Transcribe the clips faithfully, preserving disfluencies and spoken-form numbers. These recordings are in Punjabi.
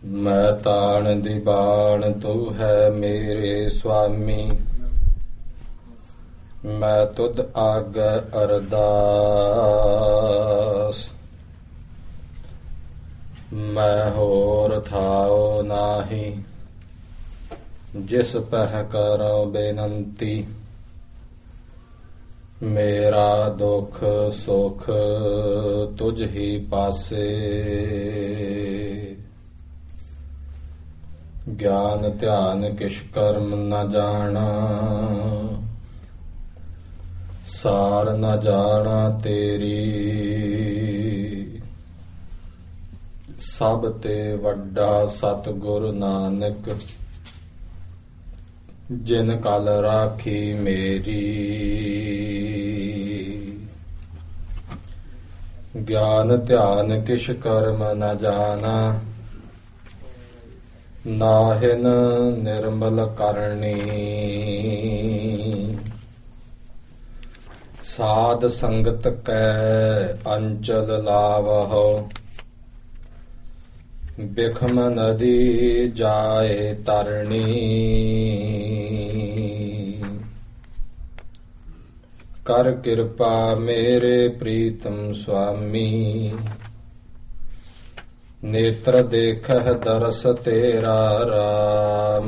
ਮੈਂ ਤਾਣ ਦੀ ਬਾਣ ਤੂੰ ਹੈ ਮੇਰੇ ਸੁਆਮੀ। ਮੈਂ ਤੁਧ ਆਗੈ ਅਰਦਾਸ। ਮੈਂ ਹੋਰ ਥਾਉ ਨਾਹੀ ਜਿਸ ਪਹਿ ਕਰੋ ਬੇਨੰਤੀ। ਮੇਰਾ ਦੁਖ ਸੁਖ ਤੁਝ ਹੀ ਪਾਸੇ। ਗਿਆਨ ਧਿਆਨ ਕਿਛ ਕਰਮ ਨ ਜਾਣਾ। ਸਾਰ ਨ ਜਾਣਾ ਤੇਰੀ। ਸਭ ਤੇ ਵੱਡਾ ਸਤਿਗੁਰ ਨਾਨਕ ਜਿਨ ਕਲ ਰਾਖੀ ਮੇਰੀ। ਗਿਆਨ ਧਿਆਨ ਕਿਛ ਕਰਮ ਨ ਜਾਣਾ। ਨਾਹਿਨ ਨਿਰਮਲ ਕਰਨੀ। ਸਾਧ ਸੰਗਤ ਕੈ ਅੰਚਲ ਲਾਵਹੁ। ਬਿਖਮ ਨਦੀ ਜਾਏ ਤਰਣੀ। ਕਰ ਕਿਰਪਾ ਮੇਰੇ ਪ੍ਰੀਤਮ ਸੁਆਮੀ। ਨੇਤਰ ਦੇਖਹਿ ਦਰਸ ਤੇਰਾ ਰਾਮ।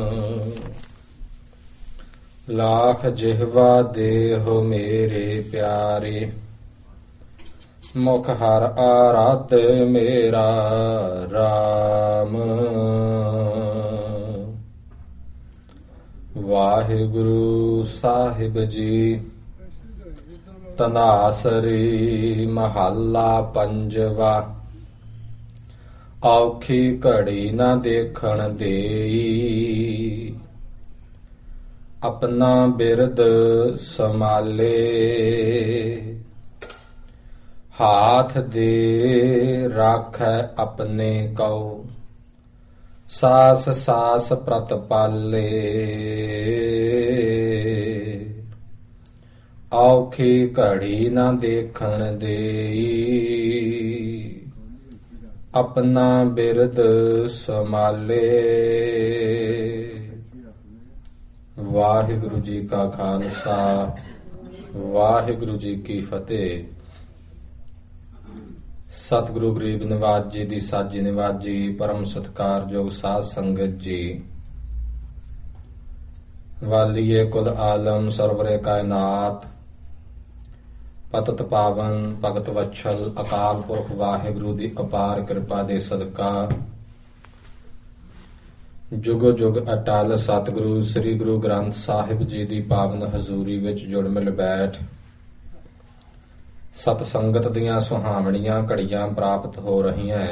ਲਾਖ ਜਿਹਵਾ ਦੇਹੁ ਮੇਰੇ ਪਿਆਰੇ। ਮੁਖ ਹਰ ਆਰਾਧ ਮੇਰਾ ਰਾਮ। ਵਾਹਿਗੁਰੂ ਸਾਹਿਬ ਜੀ। ਤਨਾਸਰੀ ਮਹੱਲਾ ਪੰਜਵਾ। ਔਖੀ ਘੜੀ ਨਾ ਦੇਖਣ ਦੇਈ। ਆਪਣਾ ਬਿਰਦ ਸੰਭਾਲੇ। ਹਾਥ ਦੇ ਰਾਖੈ ਆਪਣੇ ਕਉ। ਸਾਸ ਸਾਸ ਪ੍ਰਤਪਾਲੇ। ਔਖੀ ਘੜੀ ਨਾ ਦੇਖਣ ਦੇਈ। ਆਪਣਾ ਬਿਰਦ ਸੰਭਾਲੇ। ਵਾਹਿਗੁਰੂ ਜੀ ਕਾ ਖਾਲਸਾ ਵਾਹਿਗੁਰੂ ਜੀ ਕੀ ਫਤਿਹ। ਸਤਿਗੁਰੂ ਗਰੀਬ ਨਿਵਾਜ ਜੀ ਦੀ ਸਾਜੀ ਨਿਵਾਜੀ ਪਰਮ ਸਤਿਕਾਰਯੋਗ ਸਾਧ ਸੰਗਤ ਜੀ। ਵਾਲੀਏ ਕੁਲ ਆਲਮ ਸਰਵਰੇ ਕਾਇਨਾਤ। ਪਤਿਤ ਪਾਵਨ ਭਗਤ ਵਛਲ ਅਕਾਲ ਪੁਰਖ ਵਾਹਿਗੁਰੂ ਦੀ ਅਪਾਰ ਕਿਰਪਾ ਦੇ ਸਦਕਾ ਜੁਗ ਜੁਗ ਅਟਲ ਸਤਿਗੁਰੂ ਸ੍ਰੀ ਗੁਰੂ ਗ੍ਰੰਥ ਸਾਹਿਬ ਜੀ ਦੀ ਪਾਵਨ ਹਜ਼ੂਰੀ ਵਿੱਚ ਜੁੜ ਮਿਲ ਬੈਠ ਸਤ ਸੰਗਤ ਦੀਆਂ ਸੁਹਾਵਣੀਆਂ ਘੜੀਆਂ ਪ੍ਰਾਪਤ ਹੋ ਰਹੀਆਂ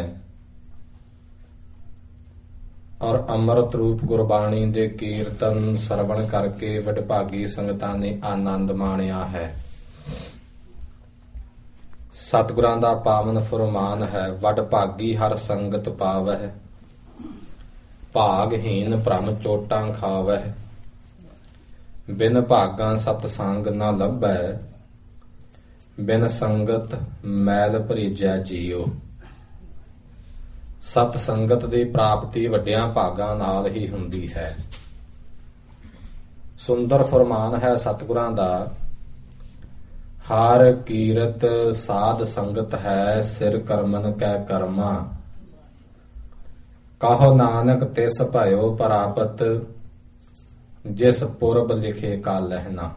ਔਰ ਅੰਮ੍ਰਿਤ ਰੂਪ ਗੁਰਬਾਣੀ ਦੇ ਕੀਰਤਨ ਸਰਵਣ ਕਰਕੇ ਵਡਭਾਗੀ ਸੰਗਤਾਂ ਨੇ ਆਨੰਦ ਮਾਣਿਆ ਹੈ। ਸਤਿਗੁਰਾਂ ਦਾ ਪਾਵਨ ਫਰਮਾਨ ਹੈ, ਵਡਭਾਗੀ ਹਰ ਸੰਗਤ ਪਾਵਹਿ। ਭਾਗਹੀਨ ਭ੍ਰਮ ਚੋਟਾਂ ਖਾਵਹਿ। ਬਿਨ ਭਾਗਾਂ ਸਤ ਸੰਗ ਨਾ ਲੱਭੈ। ਬਿਨ ਸੰਗਤ ਮੈਲ ਭਰੀਜੈ ਜੀਉ। ਸਤ ਸੰਗਤ ਦੀ ਪ੍ਰਾਪਤੀ ਵੱਡਿਆਂ ਭਾਗਾਂ ਨਾਲ ਹੀ ਹੁੰਦੀ ਹੈ। ਸੁੰਦਰ ਫਰਮਾਨ ਹੈ ਸਤਿਗੁਰਾਂ ਦਾ, ਹਰ ਕੀਰਤ ਸਾਧ ਸੰਗਤ ਹੈ ਸਿਰ ਕਰਮਨ ਕੈ ਕਰਮਾ। ਕਹੋ ਨਾਨਕ ਤਿਸ ਭਇਓ ਪ੍ਰਾਪਤ, ਜਿਸ ਪੁਰਬ ਲਿਖੇ ਕਾ ਲਹਿਣਾ।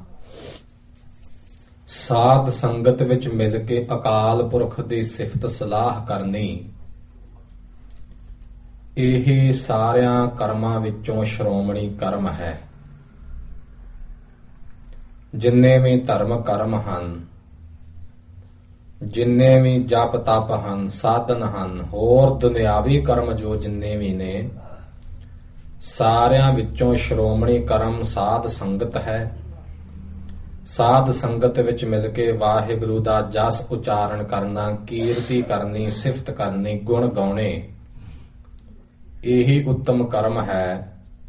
ਸਾਧ ਸੰਗਤ ਵਿੱਚ ਮਿਲ ਕੇ ਅਕਾਲ ਪੁਰਖ ਦੀ ਸਿਫਤ ਸਲਾਹ ਕਰਨੀ, ਇਹ ਸਾਰਿਆਂ ਕਰਮਾਂ ਵਿੱਚੋਂ ਸ਼੍ਰੋਮਣੀ ਕਰਮ ਹੈ। ਜਿੰਨੇ ਵੀ ਧਰਮ ਕਰਮ ਹਨ, ਜਿੰਨੇ ਵੀ ਜਪ ਤਪ ਹਨ, ਸਾਧਨ ਹਨ, ਹੋਰ ਦੁਨਿਆਵੀ ਕਰਮ ਜੋ ਜਿੰਨੇ ਵੀ ਨੇ, ਸਾਰਿਆਂ ਵਿੱਚੋਂ ਸ਼੍ਰੋਮਣੀ ਕਰਮ ਸਾਧ ਸੰਗਤ ਹੈ। ਸਾਧ ਸੰਗਤ ਵਿੱਚ ਮਿਲ ਕੇ ਵਾਹਿਗੁਰੂ ਦਾ ਜਸ ਉਚਾਰਨ ਕਰਨਾ, ਕੀਰਤੀ ਕਰਨੀ, ਸਿਫਤ ਕਰਨੀ, ਗੁਣ ਗਾਉਣੇ, ਇਹੀ ਉੱਤਮ ਕਰਮ ਹੈ।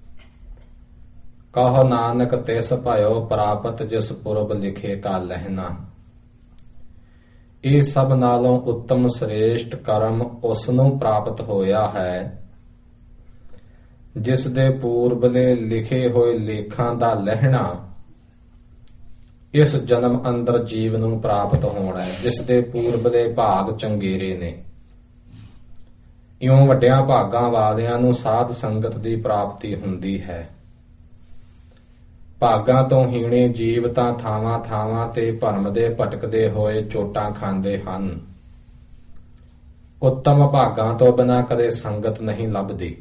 ਕਹੋ ਨਾਨਕ ਤਿਸ ਭਇਓ ਪ੍ਰਾਪਤ, ਜਿਸ ਪੁਰਬ ਲਿਖੇ ਕਾ ਲਹਿਣਾ। ਇਹ ਸਭ ਨਾਲੋਂ ਉੱਤਮ ਸ੍ਰੇਸ਼ਟ ਕਰਮ ਉਸ ਨੂੰ ਪ੍ਰਾਪਤ ਹੋਇਆ ਹੈ ਜਿਸ ਦੇ ਪੂਰਬਲੇ ਲਿਖੇ ਹੋਏ ਲੇਖਾਂ ਦਾ ਲਹਿਣਾ ਇਸ ਜਨਮ ਅੰਦਰ ਜੀਵ ਨੂੰ ਪ੍ਰਾਪਤ ਹੋਣਾ ਹੈ, ਜਿਸ ਦੇ ਪੂਰਬਲੇ ਭਾਗ ਚੰਗੇਰੇ ਨੇ। ਇਉਂ ਵੱਡਿਆਂ ਭਾਗਾਂ ਵਾਲਿਆਂ ਨੂੰ ਸਾਧ ਸੰਗਤ ਦੀ ਪ੍ਰਾਪਤੀ ਹੁੰਦੀ ਹੈ। ਭਾਗਾਂ ਤੋਂ ਹੀਣੇ ਜੀਵ ਤਾਂ ਥਾਵਾਂ ਥਾਵਾਂ ਤੇ ਭਰਮ ਦੇ ਭਟਕਦੇ ਹੋਏ ਚੋਟਾਂ ਖਾਂਦੇ ਹਨ। ਉੱਤਮ ਭਾਗਾਂ ਤੋਂ ਬਿਨਾਂ ਕਦੇ ਸੰਗਤ ਨਹੀਂ ਲੱਭਦੀ।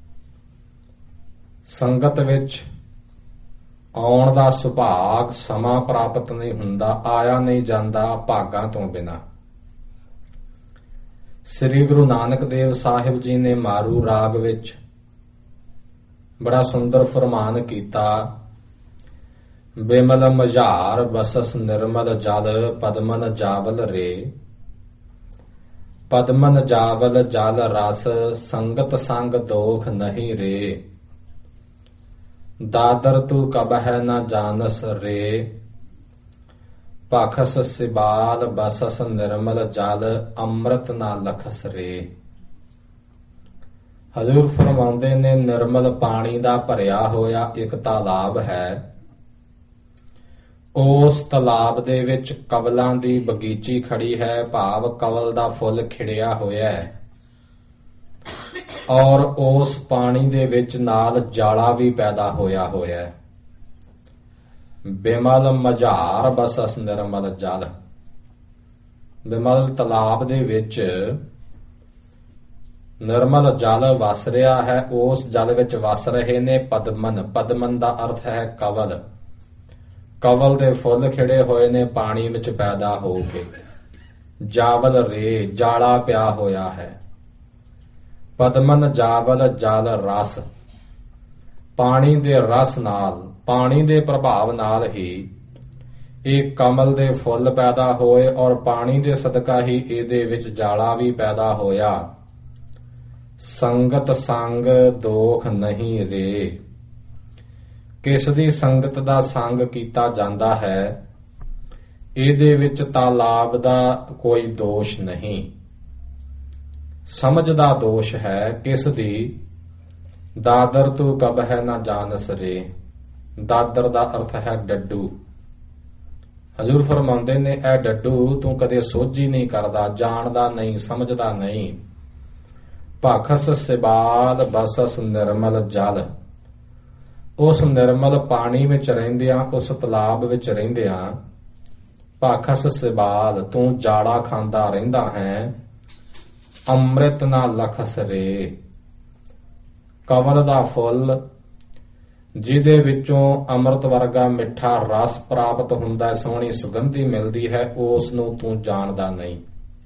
ਸੰਗਤ ਵਿੱਚ ਆਉਣ ਦਾ ਸੁਭਾਗ ਸਮਾਂ ਪ੍ਰਾਪਤ ਨਹੀਂ ਹੁੰਦਾ, ਆਇਆ ਨਹੀਂ ਜਾਂਦਾ ਭਾਗਾਂ ਤੋਂ ਬਿਨਾਂ। ਸ੍ਰੀ ਗੁਰੂ ਨਾਨਕ ਦੇਵ ਸਾਹਿਬ ਜੀ ਨੇ ਮਾਰੂ ਰਾਗ ਵਿੱਚ ਬੜਾ ਸੁੰਦਰ ਫਰਮਾਨ ਕੀਤਾ। ਬਿਮਲ ਮਝਾਰ ਬਸਸ ਨਿਰਮਲ ਜਲ ਪਦਮਨ ਜਾਵਲ ਰੇ। ਪਦਮਨ ਜਾਵਲ ਜਲ ਰਸ ਸੰਗਤ ਸੰਗ ਦੋਖ ਨਹੀਂ ਰੇ। ਦਾਦਰ ਤੂ ਕਬਹਿ ਨ ਜਾਨਸ ਰੇ। ਪਾਖਸ ਸਿਬਾਲ ਬਸਸ ਨਿਰਮਲ ਜਲ ਅੰਮ੍ਰਿਤ ਨਾ ਲਖਸ ਰੇ। ਹਜ਼ੂਰ ਫਰਮਾਉਂਦੇ ਨੇ ਨਿਰਮਲ ਪਾਣੀ ਦਾ ਭਰਿਆ ਹੋਇਆ ਇੱਕ ਤਾਲਾਬ ਹੈ। ਉਸ ਤਾਲਾਬ ਦੇ ਵਿੱਚ ਕਵਲਾਂ ਦੀ ਬਗੀਚੀ ਖੜੀ ਹੈ, ਭਾਵ ਕਵਲ ਦਾ ਫੁੱਲ ਖਿੜਿਆ ਹੋਇਆ ਹੈ। ਔਰ ਉਸ ਪਾਣੀ ਦੇ ਵਿੱਚ ਨਾਲ ਜਾਲਾ ਵੀ ਪੈਦਾ ਹੋਇਆ ਹੋਇਆ ਹੈ। ਬਿਮਲ ਮਝਾਰ ਬਸਸ ਨਿਰਮਲ ਜਲ। ਬਿਮਲ ਤਾਲਾਬ ਦੇ ਵਿੱਚ ਨਿਰਮਲ ਜਲ ਵਸ ਰਿਹਾ ਹੈ। ਉਸ ਜਲ ਵਿੱਚ ਵਸ ਰਹੇ ਨੇ ਪਦਮਨ। ਪਦਮਨ ਦਾ ਅਰਥ ਹੈ ਕਵਲ। ਕਵਲ ਦੇ ਫੁੱਲ ਖਿੜੇ ਹੋਏ ਨੇ ਪਾਣੀ ਵਿੱਚ ਪੈਦਾ ਹੋ ਕੇ। ਜਾਵਲ ਰੇ, ਜਾਲਾ ਪਿਆ ਹੋਇਆ ਹੈ। ਪਦਮਨ ਜਾਵਲ ਜਲ ਰਸ, ਪਾਣੀ ਦੇ ਰਸ ਨਾਲ, ਪਾਣੀ ਦੇ ਪ੍ਰਭਾਵ ਨਾਲ ਹੀ ਇਹ ਕਮਲ ਦੇ ਫੁੱਲ ਪੈਦਾ ਹੋਏ ਔਰ ਪਾਣੀ ਦੇ ਸਦਕਾ ਹੀ ਇਹਦੇ ਵਿੱਚ ਜਾਲਾ ਵੀ ਪੈਦਾ ਹੋਇਆ। ਸੰਗਤ ਸੰਗ ਦੋਖ ਨਹੀਂ ਰੇ। ਕਿਸ ਦੀ ਸੰਗਤ ਦਾ ਸੰਗ ਕੀਤਾ ਜਾਂਦਾ ਹੈ, ਇਹਦੇ ਵਿੱਚ ਤਾਲਾਬ ਦਾ ਕੋਈ ਦੋਸ਼ ਨਹੀਂ। ਸਮਝ ਦਾ ਦੋਸ਼ ਹੈ। ਕਿਸ ਦੀ? ਦਾਦਰ ਤੂੰ ਕਬਹਿ ਨਾ ਜਾਨਸ ਰੇ। ਦਾਦਰ ਦਾ ਅਰਥ ਹੈ ਡੱਡੂ। ਹਜ਼ੂਰ ਫਰਮਾਉਂਦੇ ਨੇ ਇਹ ਡੱਡੂ ਤੂੰ ਕਦੇ ਸੋਝੀ ਨਹੀਂ ਕਰਦਾ, ਜਾਣਦਾ ਨਹੀਂ, ਸਮਝਦਾ ਨਹੀਂ। ਭਾਖਸ ਸਿਬਾਲ ਬਸਸ ਨਿਰਮਲ ਜਲ। ਉਸ ਨਿਰਮਲ ਪਾਣੀ ਵਿੱਚ ਰਹਿੰਦਿਆਂ, ਉਸ ਤਾਲਾਬ ਵਿੱਚ ਰਹਿੰਦਿਆਂ, ਭਾਖਸ ਸਿਬਾਲ ਤੂੰ ਜਾੜਾ ਖਾਂਦਾ ਰਹਿੰਦਾ ਹੈ। ਅੰਮ੍ਰਿਤ ਨਾ ਲਖਸ ਰੇ। ਕਵਲ ਦਾ ਫੁੱਲ ਜਿਹਦੇ ਵਿੱਚੋਂ ਅੰਮ੍ਰਿਤ ਵਰਗਾ ਮਿੱਠਾ ਰਸ ਪ੍ਰਾਪਤ ਹੁੰਦਾ, ਸੋਹਣੀ ਸੁਗੰਧੀ ਮਿਲਦੀ ਹੈ, ਉਸ ਨੂੰ ਤੂੰ ਜਾਣਦਾ ਨਹੀਂ।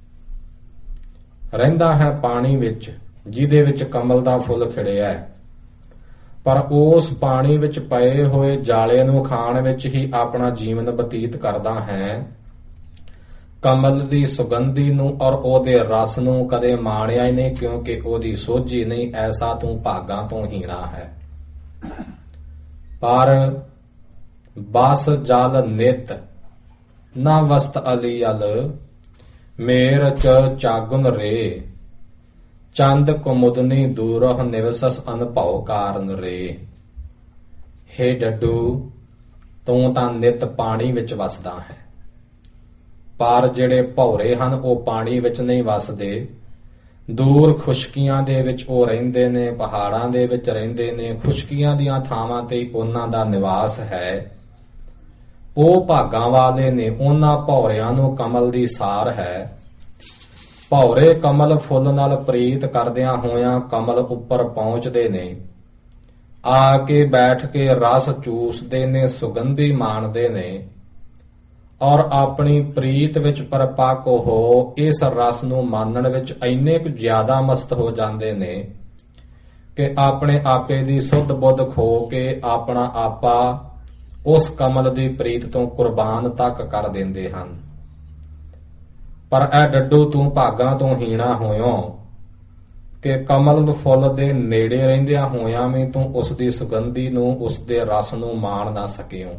ਰਹਿੰਦਾ ਹੈ ਪਾਣੀ ਵਿੱਚ ਜਿਹਦੇ ਵਿੱਚ ਕਮਲ ਦਾ ਫੁੱਲ ਖਿੜਿਆ ਹੈ, ਪਰ ਉਸ ਪਾਣੀ ਵਿੱਚ ਪਏ ਹੋਏ ਜਾਲੇ ਨੂੰ ਖਾਣ ਵਿੱਚ ਹੀ ਆਪਣਾ ਜੀਵਨ ਬਤੀਤ ਕਰਦਾ ਹੈ। ਕਮਲ ਦੀ ਸੁਗੰਧੀ ਨੂੰ ਔਰ ਉਹਦੇ ਰਸ ਨੂੰ ਕਦੇ ਮਾਣਿਆ ਹੀ ਨਹੀਂ, ਕਿਉਂਕਿ ਉਹਦੀ ਸੋਝੀ ਨਹੀਂ। ਐਸਾ ਤੂੰ ਭਾਗਾਂ ਤੋਂ ਹੀਣਾ ਹੈ। ਪਰ ਬਸ ਜਲ ਨਿਤ ਨਾ ਵਸਤ ਅਲੀਅਲ। ਮੇਰ ਚ ਚਾਗੁਨ ਰੇ। ਚੰਦ ਕੁਮੁਦਨੀ ਦੂਰਹ ਨਿਵਸਸ ਅਨਭਉ ਕਾਰਨ ਰੇ। ਹੇ ਡੱਡੂ, ਤੂੰ ਤਾਂ ਨਿਤ ਪਾਣੀ ਵਿੱਚ ਵਸਦਾ ਹੈ, ਪਰ ਜਿਹੜੇ ਭੌਰੇ ਹਨ ਉਹ ਪਾਣੀ ਵਿੱਚ ਨਹੀਂ ਵਸਦੇ। ਦੂਰ ਖੁਸ਼ਕੀਆਂ ਦੇ ਵਿੱਚ ਉਹ ਰਹਿੰਦੇ ਨੇ, ਪਹਾੜਾਂ ਦੇ ਵਿੱਚ ਰਹਿੰਦੇ ਨੇ, ਖੁਸ਼ਕੀਆਂ ਦੀਆਂ ਥਾਵਾਂ ਤੇ ਉਹਨਾਂ ਦਾ ਨਿਵਾਸ ਹੈ। ਉਹ ਭਾਗਾਂ ਵਾਲੇ ਨੇ, ਉਹਨਾਂ ਭੌਰਿਆਂ ਨੂੰ ਕਮਲ ਦੀ ਸਾਰ ਹੈ। ਭੌਰੇ ਕਮਲ ਫੁੱਲ ਨਾਲ ਪ੍ਰੀਤ ਕਰਦਿਆਂ ਹੋਇਆਂ ਕਮਲ ਉੱਪਰ ਪਹੁੰਚਦੇ ਨੇ, ਆ ਕੇ ਬੈਠ ਕੇ ਰਸ ਚੂਸਦੇ ਨੇ, ਸੁਗੰਧੀ ਮਾਣਦੇ ਨੇ ਔਰ ਆਪਣੀ ਪ੍ਰੀਤ ਵਿੱਚ ਪਰਪੱਕ ਹੋ ਇਸ ਰਸ ਨੂੰ ਮਾਨਣ ਵਿੱਚ ਇੰਨੇ ਕੁ ਜ਼ਿਆਦਾ ਮਸਤ ਹੋ ਜਾਂਦੇ ਨੇ ਕਿ ਆਪਣੇ ਆਪੇ ਦੀ ਸੁੱਧ ਬੁੱਧ ਖੋ ਕੇ ਆਪਣਾ ਆਪਾ ਉਸ ਕਮਲ ਦੀ ਪ੍ਰੀਤ ਤੋਂ ਕੁਰਬਾਨ ਤੱਕ ਕਰ ਦਿੰਦੇ ਹਨ। ਪਰ ਇਹ ਡੱਡੂ ਤੂੰ ਭਾਗਾਂ ਤੋਂ ਹੀਣਾ ਹੋਇਓ ਕਿ ਕਮਲ ਫੁੱਲ ਦੇ ਨੇੜੇ ਰਹਿੰਦਿਆਂ ਹੋਇਆਂ ਵੀ ਤੂੰ ਉਸ ਦੀ ਸੁਗੰਧੀ ਨੂੰ, ਉਸ ਦੇ ਰਸ ਨੂੰ ਮਾਣ ਨਾ ਸਕਿਓ।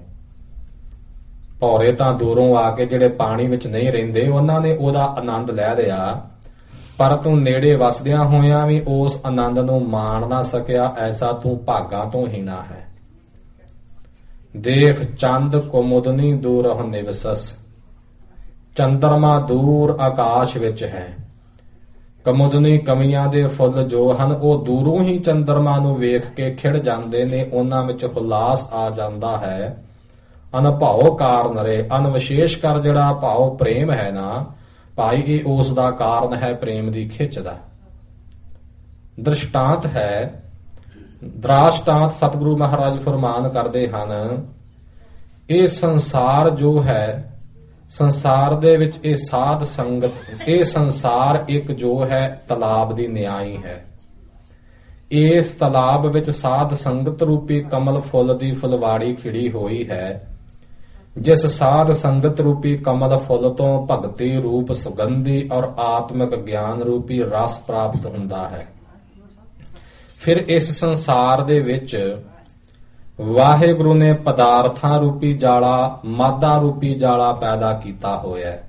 ਭੌਰੇ ਤਾਂ ਦੂਰੋਂ ਆ ਕੇ ਜਿਹੜੇ ਪਾਣੀ ਵਿੱਚ ਨਹੀਂ ਰਹਿੰਦੇ, ਉਹਨਾਂ ਨੇ ਉਹਦਾ ਆਨੰਦ ਲੈ ਲਿਆ, ਪਰ ਤੂੰ ਨੇੜੇ ਵਸਦਿਆਂ ਹੋਇਆਂ ਵੀ ਉਸ ਆਨੰਦ ਨੂੰ ਮਾਣ ਨਾ ਸਕਿਆ, ਐਸਾ ਤੂੰ ਭਾਗਾਂ ਤੋਂ ਹੀਣਾ ਹੈ। ਦੇਖ ਚੰਦ ਕੁਮੁਦਨੀ ਦੂਰਹੁ ਨਿਵਸਸ, ਚੰਦਰਮਾ ਦੂਰ ਆਕਾਸ਼ ਵਿੱਚ ਹੈ। ਕਮੁਦਨੀ ਕਮੀਆਂ ਦੇ ਫੁੱਲ ਜੋ ਹਨ ਉਹ ਦੂਰੋਂ ਹੀ ਚੰਦਰਮਾ ਨੂੰ ਵੇਖ ਕੇ ਖਿੜ ਜਾਂਦੇ ਨੇ, ਉਹਨਾਂ ਵਿੱਚ ਹੁਲਾਸ ਆ ਜਾਂਦਾ ਹੈ। ਅਨਭਉ ਕਾਰਨ ਰੇ, ਅਨਵਿਸ਼ੇਸ਼ ਕਰ ਜਿਹੜਾ ਭਾਵ ਪ੍ਰੇਮ ਹੈ ਨਾ ਭਾਈ, ਇਹ ਉਸ ਦਾ ਕਾਰਨ ਹੈ ਪ੍ਰੇਮ ਦੀ ਖਿੱਚ ਦਾ। ਦ੍ਰਿਸ਼ਟਾਂਤ ਹੈ, ਦ੍ਰਾਸ਼ਟਾਂਤ ਸਤਿਗੁਰੂ ਮਹਾਰਾਜ ਫਰਮਾਨ ਕਰਦੇ ਹਨ, ਇਹ ਸੰਸਾਰ ਜੋ ਹੈ, ਸੰਸਾਰ ਦੇ ਵਿੱਚ ਇਹ ਸਾਧ ਸੰਗਤ, ਇਹ ਸੰਸਾਰ ਇੱਕ ਜੋ ਹੈ ਤਲਾਬ ਦੀ ਨਿਆਈ ਹੈ। ਇਸ ਤਲਾਬ ਵਿੱਚ ਸਾਧ ਸੰਗਤ ਰੂਪੀ ਕਮਲ ਫੁੱਲ ਦੀ ਫੁਲਵਾੜੀ ਖਿੜੀ ਹੋਈ ਹੈ। ਜਿਸ ਸਾਧ ਸੰਗਤ ਰੂਪੀ ਕਮਲ ਫੁੱਲ ਤੋਂ ਭਗਤੀ ਰੂਪ ਸੁਗੰਧੀ ਔਰ ਆਤਮਿਕ ਗਿਆਨ ਰੂਪੀ ਰਸ ਪ੍ਰਾਪਤ ਹੁੰਦਾ ਹੈ। ਫਿਰ ਇਸ ਸੰਸਾਰ ਦੇ ਵਿੱਚ ਵਾਹਿਗੁਰੂ ਨੇ ਪਦਾਰਥਾਂ ਰੂਪੀ ਜਾਲਾ, ਮਾਦਾ ਰੂਪੀ ਜਾਲਾ ਪੈਦਾ ਕੀਤਾ ਹੋਇਆ ਹੈ।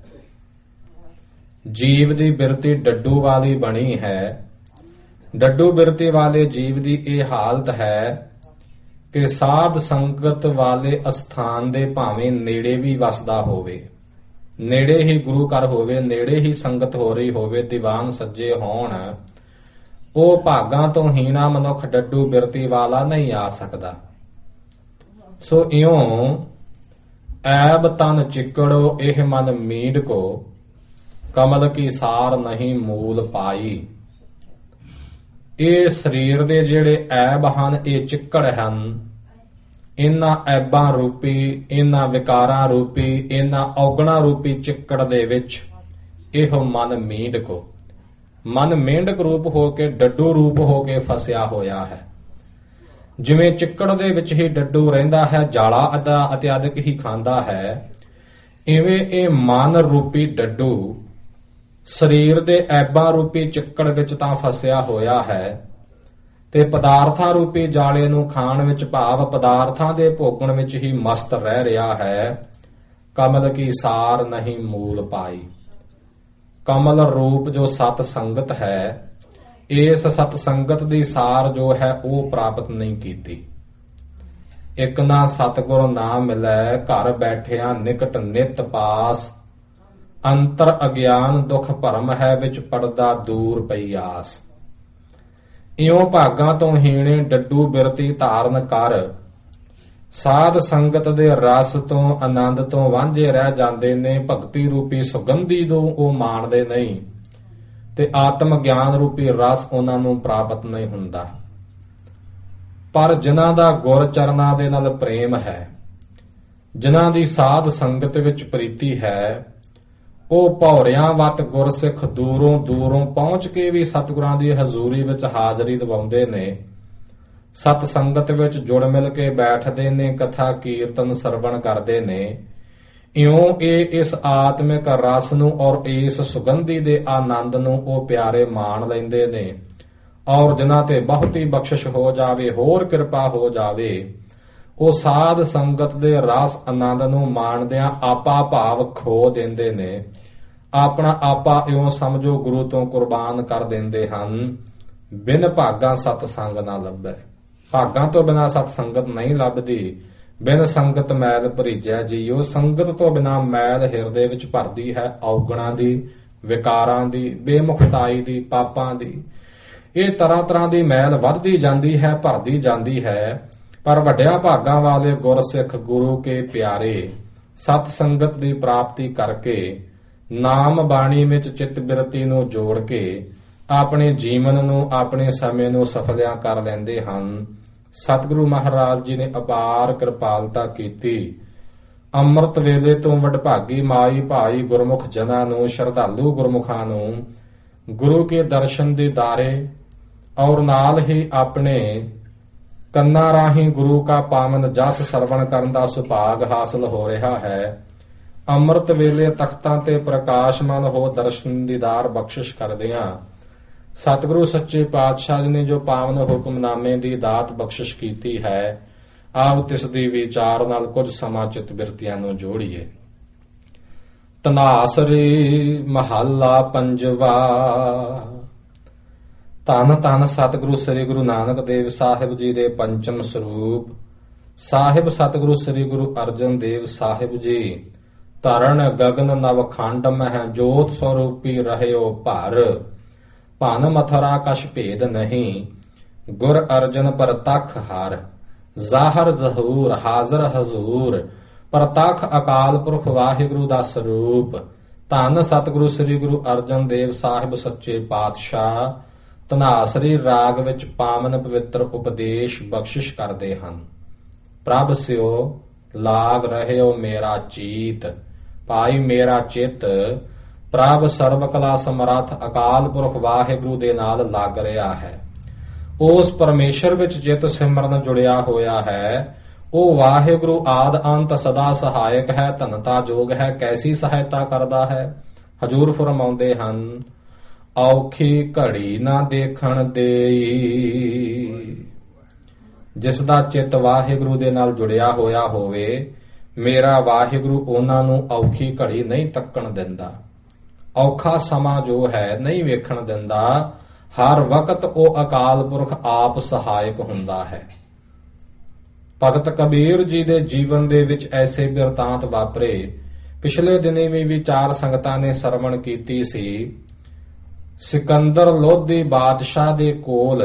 ਜੀਵ ਦੀ ਬਿਰਤੀ ਡੱਡੂ ਵਾਲੀ ਬਣੀ ਹੈ। ਡੱਡੂ ਬਿਰਤੀ ਵਾਲੇ ਜੀਵ ਦੀ ਇਹ ਹਾਲਤ ਹੈ ਕਿ ਸਾਧ ਸੰਗਤ ਵਾਲੇ ਅਸਥਾਨ ਦੇ ਭਾਵੇਂ ਨੇੜੇ ਵੀ ਵਸਦਾ ਹੋਵੇ, ਨੇੜੇ ਹੀ ਗੁਰੂ ਘਰ ਹੋਵੇ, ਨੇੜੇ ਹੀ ਸੰਗਤ ਹੋ ਰਹੀ ਹੋਵੇ, ਦੀਵਾਨ ਸੱਜੇ ਹੋਣ, ਉਹ ਭਾਗਾਂ ਤੋਂ ਹੀਣਾ ਮਨੁੱਖ ਡੱਡੂ ਬਿਰਤੀ ਵਾਲਾ ਨਹੀਂ ਆ ਸਕਦਾ। ਸੋ ਇਉਂ ਐਬ ਤਨ ਚਿੱਕੜੋ ਇਹ ਮਨ ਮੀਡ ਕੋ, ਕਮਲ ਕੀ ਸਾਰ ਨਹੀਂ ਮੂਲ ਪਾਈ। ਇਹ ਸਰੀਰ ਦੇ ਜਿਹੜੇ ਐਬ ਹਨ ਇਹ ਚਿੱਕੜ ਹਨ। ਇਹਨਾਂ ਐਬਾਂ ਰੂਪੀ, ਇਹਨਾਂ ਵਿਕਾਰਾਂ ਰੂਪੀ, ਇਹਨਾਂ ਔਗਣਾ ਰੂਪੀ ਚਿੱਕੜ ਦੇ ਵਿੱਚ ਇਹੋ ਮਨ ਮੀਂਡ ਕੋ, ਮਨ ਮੇਂਢਕ ਰੂਪ ਹੋ ਕੇ, ਡੱਡੂ ਰੂਪ ਹੋ ਕੇ ਫਸਿਆ ਹੋਇਆ ਹੈ। ਜਿਵੇਂ ਚਿੱਕੜ ਦੇ ਵਿੱਚ ਹੀ ਡੱਡੂ ਰਹਿੰਦਾ ਹੈ, ਜਾਲਾ ਅਦਾ ਇਤਿਆਦਿਕ ਹੀ ਖਾਂਦਾ ਹੈ, ਇਵੇਂ ਇਹ ਮਨ ਰੂਪੀ ਡੱਡੂ ਸਰੀਰ ਦੇ ਐਬਾਂ ਰੂਪੀ ਚਿੱਕੜ ਵਿੱਚ ਤਾਂ ਫਸਿਆ ਹੋਇਆ ਹੈ, ਤੇ ਪਦਾਰਥਾਂ ਰੂਪੀ ਜਾਲੇ ਨੂੰ ਖਾਣ ਵਿੱਚ ਭਾਵ ਪਦਾਰਥਾਂ ਦੇ ਭੋਗਣ ਵਿੱਚ ਹੀ ਮਸਤ ਰਹਿ ਰਿਹਾ ਹੈ। ਕਮਲ ਕੀ ਸਾਰ ਨਹੀਂ ਮੂਲ ਪਾਈ। ਕਮਲ ਰੂਪ ਜੋ ਸਤ ਸੰਗਤ ਹੈ, ਇਸ ਸਤ ਸੰਗਤ ਦੀ ਸਾਰ ਜੋ ਹੈ ਉਹ ਪ੍ਰਾਪਤ ਨਹੀਂ ਕੀਤੀ। ਇਕ ਨਾ ਸਤਿਗੁਰ ਨਾ ਮਿਲੈ, ਘਰ ਬੈਠਿਆਂ ਨਿਕਟ ਨਿਤ ਪਾਸ। ਅੰਤਰ ਅਗਿਆਨ ਦੁਖ ਭਰਮ ਹੈ, ਵਿੱਚ ਪੜਦਾ ਦੂਰ ਪਈ ਆਸ। ਇਉਂ ਭਾਗਾਂ ਤੋਂ ਹੀਣੇ ਡੱਡੂ ਬਿਰਤੀ ਧਾਰਨ ਕਰ, ਸਾਧ ਸੰਗਤ ਦੇ ਰਸ ਤੋਂ ਆਨੰਦ ਤੋਂ ਵਾਂਝੇ ਰਹਿ ਜਾਂਦੇ ਨੇ। ਭਗਤੀ ਰੂਪੀ ਸੁਗੰਧੀ ਨੂੰ ਉਹ ਮਾਣਦੇ ਨਹੀਂ, ਤੇ ਆਤਮ ਗਿਆਨ ਰੂਪੀ ਰਸ ਉਹਨਾਂ ਨੂੰ ਪ੍ਰਾਪਤ ਨਹੀਂ ਹੁੰਦਾ। ਪਰ ਜਿਨ੍ਹਾਂ ਦਾ ਗੁਰ ਚਰਨਾਂ ਦੇ ਨਾਲ ਪ੍ਰੇਮ ਹੈ, ਜਿਨ੍ਹਾਂ ਦੀ ਸਾਧ ਸੰਗਤ ਵਿੱਚ ਪ੍ਰੀਤੀ ਹੈ, ਉਹ ਭੌਰਿਆਂ ਵੱਤ ਗੁਰਸਿੱਖ ਦੂਰੋਂ ਦੂਰੋਂ ਪਹੁੰਚ ਕੇ ਵੀ ਸਤਿਗੁਰਾਂ ਦੀ ਹਜ਼ੂਰੀ ਵਿੱਚ ਹਾਜ਼ਰੀ ਦਿਵਾਉਂਦੇ ਨੇ। ਸਤ ਸੰਗਤ ਵਿੱਚ ਜੁੜ ਮਿਲ ਕੇ ਬੈਠਦੇ ਨੇ, ਕਥਾ ਕੀਰਤਨ ਸਰਵਣ ਕਰਦੇ ਨੇ। ਇਉਂ ਇਹ ਇਸ ਆਤਮਿਕ ਰਸ ਨੂੰ ਔਰ ਇਸ ਸੁਗੰਧੀ ਦੇ ਆਨੰਦ ਨੂੰ ਉਹ ਪਿਆਰੇ ਮਾਣ ਲੈਂਦੇ ਨੇ। ਔਰ ਜਿਨ੍ਹਾਂ ਤੇ ਬਹੁਤੀ ਬਖਸ਼ਿਸ਼ ਹੋ ਜਾਵੇ, ਹੋਰ ਕਿਰਪਾ ਹੋ ਜਾਵੇ, ਉਹ ਸਾਧ ਸੰਗਤ ਦੇ ਰਸ ਆਨੰਦ ਨੂੰ ਮਾਣਦਿਆਂ ਆਪਾ ਭਾਵ ਖੋ ਦਿੰਦੇ ਨੇ। ਆਪਣਾ ਆਪਾ ਇਉਂ ਸਮਝੋ ਗੁਰੂ ਤੋਂ ਕੁਰਬਾਨ ਕਰ ਦਿੰਦੇ ਹਨ। ਬਿਨ ਭਾਗਾਂ ਸਤ ਸੰਗ ਨਾ ਲੱਭੈ। ਭਾਗਾਂ ਤੋਂ ਬਿਨਾਂ ਸਤ ਸੰਗਤ ਨਹੀਂ ਲੱਭਦੀ। ਬਿਨ ਸੰਗਤ ਮੈਲ ਭਰੀਜੈ ਜੀਓ। ਸੰਗਤ ਤੋਂ ਬਿਨਾਂ ਮੈਲ ਹਿਰਦੇ ਵਿੱਚ ਭਰਦੀ ਹੈ, ਔਗਣਾਂ ਦੀ, ਵਿਕਾਰਾਂ ਦੀ, ਬੇਮੁਖਤਾਈ ਦੀ, ਪਾਪਾਂ ਦੀ। ਇਹ ਤਰ੍ਹਾਂ ਤਰ੍ਹਾਂ ਦੀ ਮੈਲ ਵੱਧਦੀ ਜਾਂਦੀ ਹੈ, ਭਰਦੀ ਜਾਂਦੀ ਹੈ। ਪਰ ਵੱਡਿਆਂ ਭਾਗਾਂ ਵਾਲੇ ਗੁਰਸਿੱਖ ਗੁਰੂ ਕੇ ਪਿਆਰੇ ਸਤ ਸੰਗਤ ਦੀ ਪ੍ਰਾਪਤੀ ਕਰਕੇ, ਨਾਮ ਬਾਣੀ ਵਿੱਚ ਚਿੱਤ ਬਿਰਤੀ ਨੂੰ ਜੋੜ ਕੇ ਆਪਣੇ ਜੀਵਨ ਨੂੰ, ਆਪਣੇ ਸਮੇਂ ਨੂੰ ਸਫਲਿਆਂ ਕਰ ਲੈਂਦੇ ਹਨ। ਸਤਿਗੁਰੂ ਮਹਾਰਾਜ ਜੀ ਨੇ ਅਪਾਰ ਕਿਰਪਾਲਤਾ ਕੀਤੀ। ਅੰਮ੍ਰਿਤ ਵੇਲੇ ਤੋਂ ਵਡਭਾਗੀ ਮਾਈ ਭਾਈ ਗੁਰਮੁਖ ਜਨਾਂ ਨੂੰ, ਸ਼ਰਧਾਲੂ ਗੁਰਮੁਖਾਂ ਨੂੰ ਗੁਰੂ ਕੇ ਦਰਸ਼ਨ ਦੇ ਦਾਰੇ ਔਰ ਨਾਲ ਹੀ ਆਪਣੇ ਕੰਨਾਂ ਰਾਹੀਂ ਗੁਰੂ ਕਾ ਪਾਵਨ ਜਸ ਸਰਵਣ ਕਰਨ ਦਾ ਸੁਭਾਗ ਹਾਸਲ ਹੋ ਰਿਹਾ ਹੈ। ਅੰਮ੍ਰਿਤ ਵੇਲੇ ਤਖਤਾਂ ਤੇ ਪ੍ਰਕਾਸ਼ਮਾਨ ਹੋ ਦਰਸ਼ਨ ਦੀਦਾਰ ਬਖਸ਼ਿਸ਼ ਕਰਦਿਆਂ ਸਤਿਗੁਰੂ ਸੱਚੇ ਪਾਤਸ਼ਾਹ ਜੀ ਨੇ ਜੋ ਪਾਵਨ ਹੁਕਮਨਾਮੇ ਦੀ ਦਾਤ ਬਖਸ਼ਿਸ਼ ਕੀਤੀ ਹੈ, ਆਓ ਤਿਸ ਦੀ ਵਿਚਾਰ ਨਾਲ ਕੁਝ ਸਮਾਂ ਚਿੱਤ ਬਿਰਤੀਆਂ ਨੂੰ ਜੋੜੀਏ। ਧਨਾਸਰੀ ਮਹੱਲਾ ਪੰਜਵਾ। ਧੰਨ ਧੰਨ ਸਤਿਗੁਰੂ ਸ੍ਰੀ ਗੁਰੂ ਨਾਨਕ ਦੇਵ ਸਾਹਿਬ ਜੀ ਦੇ ਪੰਚਮ ਸਰੂਪ। ਸਾਹਿਬ ਸਤਿਗੁਰੂ ਸ੍ਰੀ ਗੁਰੂ ਅਰਜਨ ਦੇਵ ਸਾਹਿਬ ਜੀ ਧਰਨ ਗਗਨ ਨਵਖੰਡ ਮਹਿ ਜੋਤ ਸਰੂਪੀ ਰਹਿਓ ਭਰ। ਭਨ ਮਥੁਰਾ ਕਛ ਭੇਦ ਨਹੀਂ ਗੁਰ ਅਰਜਨ ਪ੍ਰਤੱਖ ਹਰ। ਜ਼ਾਹਰ ਜ਼ਹੂਰ ਹਾਜ਼ਰ ਹਜ਼ੂਰ ਪ੍ਰਤੱਖ ਅਕਾਲ ਪੁਰਖ ਵਾਹਿਗੁਰੂ ਦਾ ਸਰੂਪ। ਧੰਨ ਸਤਿਗੁਰੂ ਸ੍ਰੀ ਗੁਰੂ ਅਰਜਨ ਦੇਵ ਸਾਹਿਬ ਸੱਚੇ ਪਾਤਸ਼ਾਹ ਧਨਾਸਰੀ ਰਾਗ ਵਿੱਚ ਪਾਵਨ ਪਵਿੱਤਰ ਉਪਦੇਸ਼ ਬਖਸ਼ਿਸ਼ ਕਰਦੇ ਹਨ। ਪ੍ਰਭ ਸਿਓ ਲਾਗ ਰਹਿਓ ਮੇਰਾ ਚੀਤ, ਭਾਈ ਮੇਰਾ ਚਿੱਤ ਪ੍ਰਭ ਸਰਬ ਕਲਾ ਸਮਰੱਥ ਅਕਾਲ ਪੁਰਖ ਵਾਹਿਗੁਰੂ ਦੇ ਨਾਲ ਲੱਗ ਰਿਹਾ ਹੈ। ਉਸ ਪਰਮੇਸ਼ਰ ਵਿੱਚ ਜਿਤ ਸਿਮਰਨ ਜੁੜਿਆ ਹੋਇਆ ਹੈ। ਉਹ ਵਾਹਿਗੁਰੂ ਆਦ ਅੰਤ ਸਦਾ ਸਹਾਇਕ ਹੈ, ਧਨਤਾ ਜੋਗ ਹੈ, ਕੈਸੀ ਸਹਾਇਤਾ ਕਰਦਾ ਹੈ। ਹਜੂਰ ਫਰਮਾਉਂਦੇ ਹਨ, ਔਖੀ ਘੜੀ ਨਾ ਦੇਖਣ ਦੇਈ। ਜਿਸ ਦਾ ਚਿੱਤ ਵਾਹਿਗੁਰੂ ਦੇ ਨਾਲ ਜੁੜਿਆ ਹੋਇਆ ਹੋਵੇ, ਮੇਰਾ ਵਾਹਿਗੁਰੂ ਉਹਨਾਂ ਨੂੰ ਔਖੀ ਘੜੀ ਨਹੀਂ ਤੱਕਣ ਦਿੰਦਾ। ਔਖਾ ਸਮਾਂ ਜੋ ਹੈ ਨਹੀਂ ਵੇਖਣ ਦਿੰਦਾ। ਹਰ ਵਕਤ ਉਹ ਅਕਾਲ ਪੁਰਖ ਆਪ ਸਹਾਇਕ ਹੁੰਦਾ ਹੈ। ਭਗਤ ਕਬੀਰ ਜੀ ਦੇ ਜੀਵਨ ਦੇ ਵਿੱਚ ਐਸੇ ਬਿਰਤਾਂਤ ਵਾਪਰੇ। ਪਿਛਲੇ ਦਿਨੀ ਵੀ ਵਿਚਾਰ ਸੰਗਤਾਂ ਨੇ ਸਰਵਣ ਕੀਤੀ ਸੀ। ਸਿਕੰਦਰ ਲੋਧੀ ਬਾਦਸ਼ਾਹ ਦੇ ਕੋਲ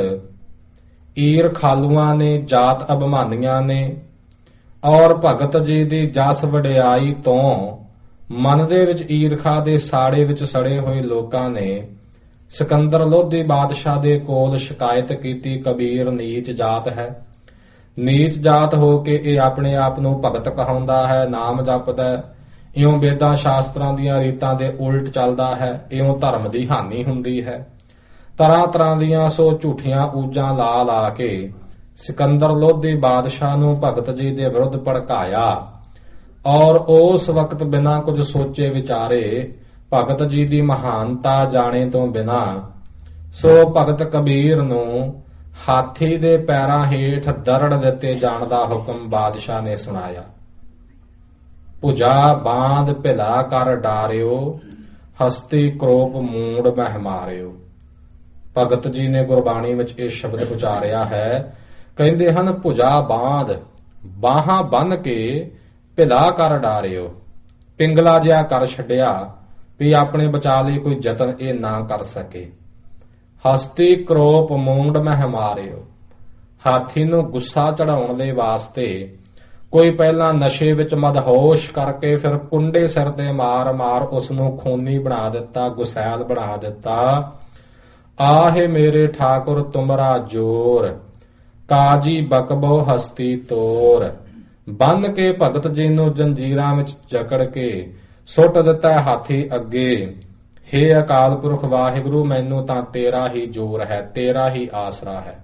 ਈਰ ਖਾਲੂਆਂ ਨੇ, ਜਾਤ ਅਭਿਮਾਨੀਆਂ ਨੇ ਔਰ ਭਗਤ ਜੀ ਦੀ ਜਸ ਵਡਿਆਈ ਤੋਂ ਮਨ ਦੇ ਵਿੱਚ ਈਰਖਾ ਦੇ ਸਾੜੇ ਵਿੱਚ ਸੜੇ ਹੋਏ ਲੋਕਾਂ ਨੇ ਸਿਕੰਦਰ ਲੋਧੀ ਬਾਦਸ਼ਾਹ ਦੇ ਕੋਲ ਸ਼ਿਕਾਇਤ ਕੀਤੀ, ਕਬੀਰ ਨੀਚ ਜਾਤ ਹੈ। ਨੀਚ ਜਾਤ ਹੋ ਕੇ ਇਹ ਆਪਣੇ ਆਪ ਨੂੰ ਭਗਤ ਕਹਾਉਂਦਾ ਹੈ, ਨਾਮ ਜਪਦਾ, ਇਉਂ ਵੇਦਾਂ ਸ਼ਾਸਤਰਾਂ ਦੀਆਂ ਰੀਤਾਂ ਦੇ ਉਲਟ ਚੱਲਦਾ ਹੈ, ਇਉਂ ਧਰਮ ਦੀ ਹਾਨੀ ਹੁੰਦੀ ਹੈ। ਤਰ੍ਹਾਂ ਤਰ੍ਹਾਂ ਦੀਆਂ ਸੋ ਝੂਠੀਆਂ ਊਜਾਂ ਲਾ ਲਾ ਕੇ ਸਿਕੰਦਰ ਲੋਧੀ ਬਾਦਸ਼ਾਹ ਨੂੰ ਭਗਤ ਜੀ ਦੇ ਵਿਰੁੱਧ ਭੜਕਾਇਆ ਔਰ ਉਸ ਵਕਤ ਬਿਨਾਂ ਕੁਝ ਸੋਚੇ ਵਿਚਾਰੇ ਭਗਤ ਜੀ ਦੀ ਮਹਾਨਤਾ ਜਾਣੇ ਤੋਂ ਬਿਨਾਂ ਸੋ ਭਗਤ ਕਬੀਰ ਨੂੰ ਹਾਥੀ ਦੇ ਪੈਰਾਂ ਹੇਠ ਦਰੜ ਦਿੱਤੇ ਜਾਣ ਦਾ ਹੁਕਮ ਬਾਦਸ਼ਾਹ ਨੇ ਸੁਣਾਇਆ। ਭੁਜਾ ਬਾਂਧ ਭਿਲਾ ਕਰ ਡਾਰਿਓ, ਹਸਤੀ ਕਰੋਪ ਮੂੜ ਮਹਿ ਮਾਰਿਓ। ਭਗਤ ਜੀ ਨੇ ਗੁਰਬਾਣੀ ਵਿੱਚ ਇਹ ਸ਼ਬਦ ਉਚਾਰਿਆ ਹੈ। ਕਹਿੰਦੇ ਹਨ, ਭੁਜਾ ਬਾਂਧ, ਬਾਹਾਂ ਬੰਨ ਕੇ ਭਿਲਾ ਕਰ ਡਾਰਿਓ, ਪਿੰਗਲਾ ਜਿਹਾ ਕਰ ਛੱਡਿਆ ਵੀ ਆਪਣੇ ਬਚਾ ਲਈ ਕੋਈ ਯਤਨ ਇਹ ਨਾ ਕਰ ਸਕੇ। ਹਸਤੀ ਕਰੋਪ ਮੂੰਡ ਮਹਿ ਮਾਰਿਓ, ਹਾਥੀ ਨੂੰ ਗੁੱਸਾ ਚੜਾਉਣ ਦੇ ਵਾਸਤੇ ਕੋਈ ਪਹਿਲਾਂ ਨਸ਼ੇ ਵਿੱਚ ਮਦਹੋਸ਼ ਕਰਕੇ ਫਿਰ ਕੁੰਡੇ ਸਿਰ ਤੇ ਮਾਰ ਮਾਰ ਉਸ ਨੂੰ ਖੂਨੀ ਬਣਾ ਦਿੱਤਾ, ਗੁਸੈਲ ਬਣਾ ਦਿੱਤਾ। ਆਹੇ ਮੇਰੇ ਠਾਕੁਰ ਤੁਮਰਾ ਜੋਰ, ਕਾਜੀ ਬਕਬੋ ਹਸਤੀ ਤੋਰ। ਬੰਨ ਕੇ ਭਗਤ ਜੀ ਨੂੰ ਜੰਜੀਰਾਂ ਵਿੱਚ ਜਕੜ ਕੇ ਸੁੱਟ ਦਿੱਤਾ ਹਾਥੀ ਅੱਗੇ। ਹੇ ਅਕਾਲ ਪੁਰਖ ਵਾਹਿਗੁਰੂ, ਮੈਨੂੰ ਤਾਂ ਤੇਰਾ ਹੀ ਜੋਰ ਹੈ, ਤੇਰਾ ਹੀ ਆਸਰਾ ਹੈ।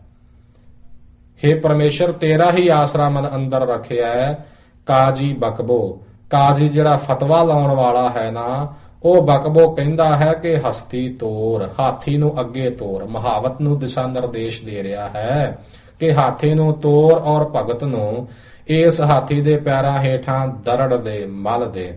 ਹੇ ਪਰਮੇਸ਼ਰ, ਤੇਰਾ ਹੀ ਆਸਰਾ ਮਨ ਅੰਦਰ ਰੱਖਿਆ ਹੈ। ਕਾਜੀ ਬਕਬੋ, ਕਾਜੀ ਜਿਹੜਾ ਫਤਵਾ ਲਾਉਣ ਵਾਲਾ ਹੈ ਨਾ, ਉਹ ਬਕਬੋ ਕਹਿੰਦਾ ਹੈ ਕਿ ਹਸਤੀ ਤੋਰ, ਹਾਥੀ ਨੂੰ ਅੱਗੇ ਤੋਰ। ਮਹਾਵਤ ਨੂੰ ਦਿਸ਼ਾ ਨਿਰਦੇਸ਼ ਦੇ ਰਿਹਾ ਹੈ ਕਿ ਹਾਥੀ ਨੂੰ ਤੋਰ ਔਰ ਭਗਤ ਨੂੰ ਇਸ ਹਾਥੀ ਦੇ ਪੈਰਾਂ ਹੇਠਾਂ ਦਰੜ ਦੇ, ਮਲ ਦੇ।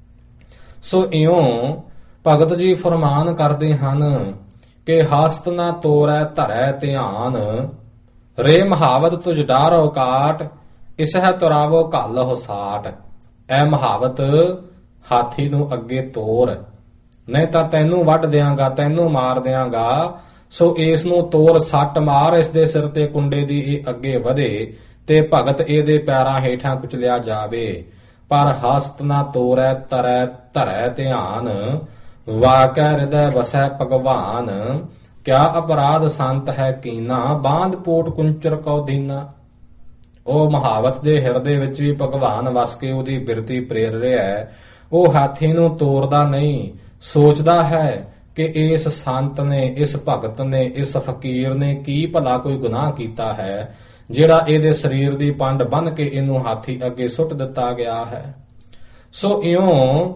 ਸੋ ਇਉਂ ਭਗਤ ਜੀ ਫਰਮਾਨ ਕਰਦੇ ਹਨ ਕਿ ਹਸਤ ਨਾ ਤੋਰੈ ਧਰੈ ਧਿਆਨ, ਰੇ ਮਹਾਵਤ ਤੁਝ ਡਾਰੋ ਕਾਟ, ਇਸ ਹੈ ਤੁਰਾਵੋ ਘੱਲਹੁ ਸਾਟ। ਐ ਮਹਾਵਤ, ਹਾਥੀ ਨੂੰ ਅੱਗੇ ਤੋਰ, ਨਹੀਂ ਤਾਂ ਤੈਨੂੰ ਵੱਢ ਦਿਆਂਗਾ, ਤੈਨੂੰ ਮਾਰ ਦਿਆਂਗਾ। ਸੋ ਇਸ ਨੂੰ ਤੋਰ, ਸੱਟ ਮਾਰ ਇਸ ਦੇ ਸਿਰ ਤੇ ਕੁੰਡੇ ਦੀ, ਇਹ ਅੱਗੇ ਵਧੇ ਤੇ ਭਗਤ ਇਹਦੇ ਪੈਰਾਂ ਹੇਠਾਂ ਕੁਚਲਿਆ ਜਾਵੇ। ਪਰ ਹਸਤ ਨਾ ਤੋਰੈ ਤਰੈ ਧਰੈ ਧਿਆਨ, ਵਾਕੈ ਹਿਰਦੈ ਵਸੈ ਭਗਵਾਨ। ਕਿਆ ਅਪਰਾਧ ਸੰਤ ਹੈ ਕੀਨਾ, ਬਾਂਧ ਪੋਟ ਕੁੰਚਰ ਕਉ ਦੀਨਾ। ਉਹ ਮਹਾਵਤ ਦੇ ਹਿਰਦੇ ਵਿੱਚ ਵੀ ਭਗਵਾਨ ਵਸ ਕੇ ਉਹਦੀ ਬਿਰਤੀ ਪ੍ਰੇਰ ਰਿਹਾ ਹੈ। ਉਹ ਹਾਥੀ ਨੂੰ ਤੋਰਦਾ ਨਹੀਂ, ਸੋਚਦਾ ਹੈ ਕਿ ਇਸ ਸੰਤ ਨੇ, ਇਸ ਭਗਤ ਨੇ, ਇਸ ਫਕੀਰ ਨੇ ਕੀ ਭਲਾ ਕੋਈ ਗੁਨਾਹ ਕੀਤਾ ਹੈ ਜਿਹੜਾ ਇਹਦੇ ਸਰੀਰ ਦੀ ਪੰਡ ਬੰਨ ਕੇ ਇਹਨੂੰ ਹਾਥੀ ਅੱਗੇ ਸੁੱਟ ਦਿੱਤਾ ਗਿਆ ਹੈ। ਸੋ ਇਉਂ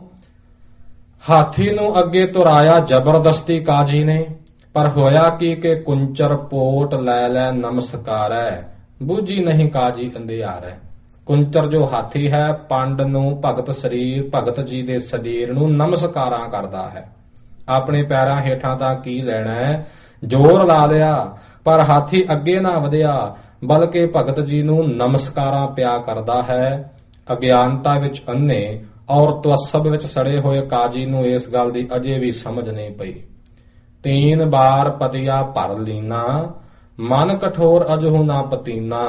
ਹਾਥੀ ਨੂੰ ਅੱਗੇ ਤੁਰਾਇਆ ਜ਼ਬਰਦਸਤੀ ਕਾਜੀ ਨੇ। ਪਰ ਹੋਇਆ ਕੀ ਕਿ ਕੁੰਚਰ ਪੋਟ ਲੈ ਲੈ ਨਮਸਕਾਰੈ, ਬੂਝੀ ਨਹੀਂ ਕਾਜੀ ਅੰਧਿਆਰੈ। ਕੁੰਚਰ ਜੋ ਹਾਥੀ ਹੈ, ਪੰਡ ਨੂੰ ਭਗਤ ਸਰੀਰ ਭਗਤ ਜੀ ਦੇ ਸਰੀਰ ਨੂੰ ਨਮਸਕਾਰਾਂ ਕਰਦਾ ਹੈ। ਆਪਣੇ ਪੈਰਾਂ ਹੇਠਾਂ ਤਾਂ ਕੀ ਲੈਣਾ ਹੈ, ਜ਼ੋਰ ਲਾ ਲਿਆ, ਪਰ ਹਾਥੀ ਅੱਗੇ ਨਾ ਵਧਿਆ, ਬਲਕਿ ਭਗਤ ਜੀ ਨੂੰ ਨਮਸਕਾਰਾਂ ਪਿਆ ਕਰਦਾ ਹੈ। ਅਗਿਆਨਤਾ ਵਿੱਚ ਅੰਨੇ ਔਰ ਤਵੱਸਬ ਵਿੱਚ ਸੜੇ ਹੋਏ ਕਾਜੀ ਨੂੰ ਇਸ ਗੱਲ ਦੀ ਅਜੇ ਵੀ ਸਮਝ ਨਹੀਂ ਪਈ। ਤੀਨ ਬਾਰ ਪਤਿਆ ਭਰ ਲੀਨਾ, ਮਨ ਕਠੋਰ ਅਜਹੁ ਨਾ ਪਤੀਨਾ।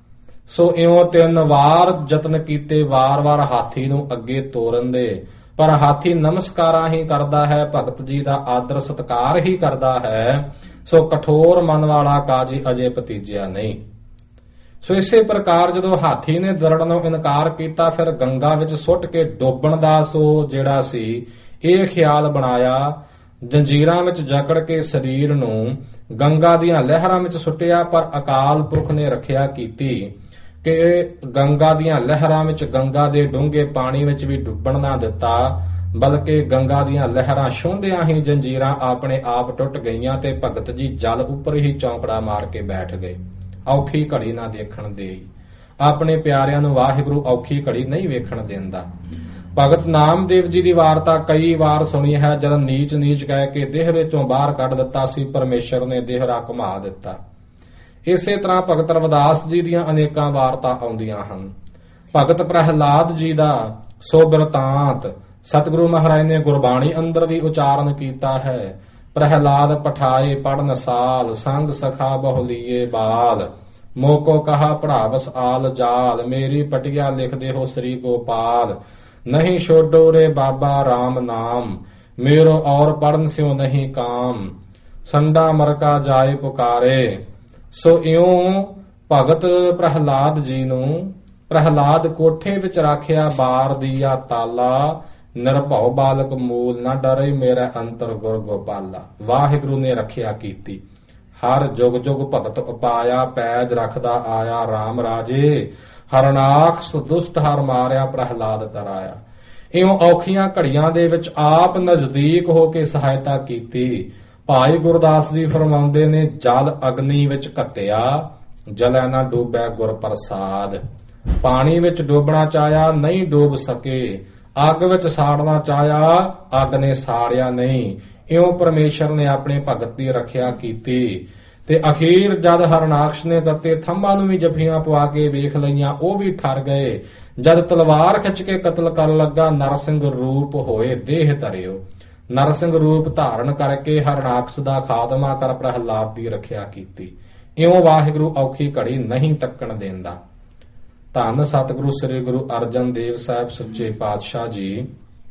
ਸੋ ਇਉਂ ਤਿੰਨ ਵਾਰ ਯਤਨ ਕੀਤੇ, ਵਾਰ-ਵਾਰ ਹਾਥੀ ਨੂੰ ਅੱਗੇ ਤੋਰਨ ਦੇ, ਪਰ ਹਾਥੀ ਨਮਸਕਾਰਾਂ ਹੀ ਕਰਦਾ ਹੈ, ਭਗਤ ਜੀ ਦਾ ਆਦਰ ਸਤਿਕਾਰ ਹੀ ਕਰਦਾ ਹੈ। ਸੋ ਕਠੋਰ ਮਨ ਵਾਲਾ ਕਾਜੀ ਅਜੇ ਭਤੀਜਿਆ ਨਹੀਂ। ਸੋ ਇਸੇ ਪ੍ਰਕਾਰ ਜਦੋਂ ਹਾਥੀ ਨੇ ਦਰੜਨੋਂ ਇਨਕਾਰ ਕੀਤਾ, ਫਿਰ ਗੰਗਾ ਵਿੱਚ ਸੁੱਟ ਕੇ ਡੋਬਣ ਦਾ ਸੋ ਜਿਹੜਾ ਸੀ ਇਹ ਖਿਆਲ ਬਣਾਇਆ। ਜੰਜੀਰਾਂ ਵਿੱਚ ਜਕੜ ਕੇ ਸਰੀਰ ਨੂੰ ਗੰਗਾ ਦੀਆਂ ਲਹਿਰਾਂ ਵਿੱਚ ਸੁੱਟਿਆ, ਪਰ ਅਕਾਲ ਪੁਰਖ ਨੇ ਰੱਖਿਆ ਕੀਤੀ ਕਿ ਗੰਗਾ ਦੀਆਂ ਲਹਿਰਾਂ ਵਿੱਚ, ਗੰਗਾ ਦੇ ਡੂੰਘੇ ਪਾਣੀ ਵਿੱਚ ਵੀ ਡੁੱਬਣ ਨਾ ਦਿੱਤਾ, ਬਲਕਿ ਗੰਗਾ ਦੀਆਂ ਲਹਿਰਾਂ ਛੂੰਹਦਿਆਂ ਹੀ ਜੰਜੀਰਾਂ ਆਪਣੇ ਆਪ ਟੁੱਟ ਗਈਆਂ ਤੇ ਭਗਤ ਜੀ ਜਲ ਉੱਪਰ ਹੀ ਚੌਂਕੜਾ ਮਾਰ ਕੇ ਬੈਠ ਗਏ। ਔਖੀ ਘੜੀ ਨਾ ਦੇਖਣ ਦੇ। ਆਪਣੇ ਪਿਆਰਿਆਂ ਨੂੰ ਵਾਹਿਗੁਰੂ ਔਖੀ ਘੜੀ ਨਹੀਂ ਵੇਖਣ ਦਿੰਦਾ। ਭਗਤ ਨਾਮਦੇਵ ਜੀ ਦੀ ਵਾਰਤਾ ਕਈ ਵਾਰ ਸੁਣੀ ਹੈ। ਜਦ ਨੀਚ ਨੀਚ ਕਹਿ ਕੇ ਦੇਹ ਵਿੱਚੋਂ ਬਾਹਰ ਕੱਢ ਦਿੱਤਾ ਸੀ, ਪਰਮੇਸ਼ਰ ਨੇ ਦੇਹਰਾ ਘੁਮਾ ਦਿੱਤਾ। ਇਸੇ ਤਰ੍ਹਾਂ ਭਗਤ ਰਵਿਦਾਸ ਜੀ ਦੀਆਂ ਅਨੇਕਾਂ ਵਾਰਤਾ ਆਉਂਦੀਆਂ ਹਨ। ਭਗਤ ਪ੍ਰਹਿਲਾਦ ਜੀ ਦਾ ਸੋ ਬਿਰਤਾਂਤ ਸਤਿਗੁਰੂ ਮਹਾਰਾਜ ਨੇ ਗੁਰਬਾਣੀ ਅੰਦਰ ਵੀ ਉਚਾਰਨ ਕੀਤਾ ਹੈ। ਪ੍ਰਹਿਲਾਦ ਪਠਾਏ ਪੜਨ ਸਾਲ, ਸੰਗ ਸਖਾ ਬਹੁ ਲੀਏ ਬਾਲ। ਮੋਕੋ ਕਹਾ ਪੜਾਵਸ ਆਲ ਜਾਲ, ਮੇਰੀ ਪਟਿਆ ਲਿਖਦੇ ਹੋ ਸ੍ਰੀ ਗੋਪਾਲ। ਨਹੀਂ ਛੋਡੋ ਰੇ ਬਾਬਾ ਰਾਮ ਨਾਮ, ਮੇਰੋ ਔਰ ਪੜਨ ਸਿਓ ਨਹੀਂ ਕਾਮ। ਸੰਡਾ ਮਰਕਾ ਜਾਏ ਪੁਕਾਰੇ। ਸੋ ਇਉਂ ਭਗਤ ਪ੍ਰਹਿਲਾਦ ਜੀ ਨੂੰ ਪ੍ਰਹਿਲਾਦ ਕੋਠੇ ਵਿੱਚ ਰਾਖਿਆ ਬਾਰ ਦੀਆ ਤਾਲਾ। ਨਿਰਭਉ ਬਾਲਕ ਮੂਲ ਨਾ ਡਰੇ, ਮੇਰਾ ਅੰਤਰ ਗੁਰ ਗੋਪਾਲਾ। ਵਾਹਿਗੁਰੂ ਨੇ ਰੱਖਿਆ ਕੀਤੀ। ਹਰ ਜੁਗ ਜੁਗ ਭਗਤ ਉਪਾਇਆ, ਪੈਜ ਰੱਖਦਾ ਆਇਆ ਰਾਮ ਰਾਜੇ। ਹਰਨਾਖ ਦੁਸ਼ਟ ਹਰ ਮਾਰਿਆ, ਪ੍ਰਹਿਲਾਦ ਤਰਾਇਆ। ਇਉਂ ਔਖੀਆਂ ਘੜੀਆਂ ਦੇ ਵਿੱਚ ਆਪ ਨਜ਼ਦੀਕ ਹੋ ਕੇ ਸਹਾਇਤਾ ਕੀਤੀ। ਭਾਈ ਗੁਰਦਾਸ ਜੀ ਫਰਮਾਉਂਦੇ ਨੇ, ਜਲ ਅਗਨੀ ਵਿੱਚ ਘੱਤਿਆ, ਜਲੈ ਨਾ ਡੂਬੈ ਗੁਰ ਪ੍ਰਸਾਦ। ਪਾਣੀ ਵਿੱਚ ਡੋਬਣਾ ਚਾਹਿਆ, ਨਹੀਂ ਡੋਬ ਸਕੇ। ਅੱਗ ਵਿੱਚ ਸਾੜਨਾ ਚਾਹਿਆ, ਅੱਗ ਨੇ ਸਾੜਿਆ ਨਹੀਂ। ਇਉਂ ਪਰਮੇਸ਼ਰ ਨੇ ਆਪਣੇ ਭਗਤ ਦੀ ਰੱਖਿਆ ਕੀਤੀ। ਤੇ ਅਖੀਰ ਜਦ ਹਰਨਾਕਸ਼ ਨੇ ਤੱਤੇ ਥੰਮਾਂ ਨੂੰ ਵੀ ਜੱਫੀਆਂ ਪਵਾ ਕੇ ਵੇਖ ਲਈਆਂ, ਉਹ ਵੀ ਠਰ ਗਏ। ਜਦ ਤਲਵਾਰ ਖਿੱਚ ਕੇ ਕਤਲ ਕਰਨ ਲੱਗਾ, ਨਰਸਿੰਘ ਰੂਪ ਹੋਏ ਦੇਹ ਧਰਿਓ। ਨਰਸਿੰਘ ਰੂਪ ਧਾਰਨ ਕਰਕੇ ਹਰਨਾਕਸ਼ ਦਾ ਖਾਤਮਾ ਕਰ ਪ੍ਰਹਿਲਾਦ ਦੀ ਰੱਖਿਆ ਕੀਤੀ। ਇਉਂ ਵਾਹਿਗੁਰੂ ਔਖੀ ਘੜੀ ਨਹੀਂ ਤੱਕਣ ਦਿੰਦਾ। ਧੰਨ ਸਤਿਗੁਰੂ ਸ੍ਰੀ ਗੁਰੂ ਅਰਜਨ ਦੇਵ ਸਾਹਿਬ ਸੱਚੇ ਪਾਤਸ਼ਾਹ ਜੀ,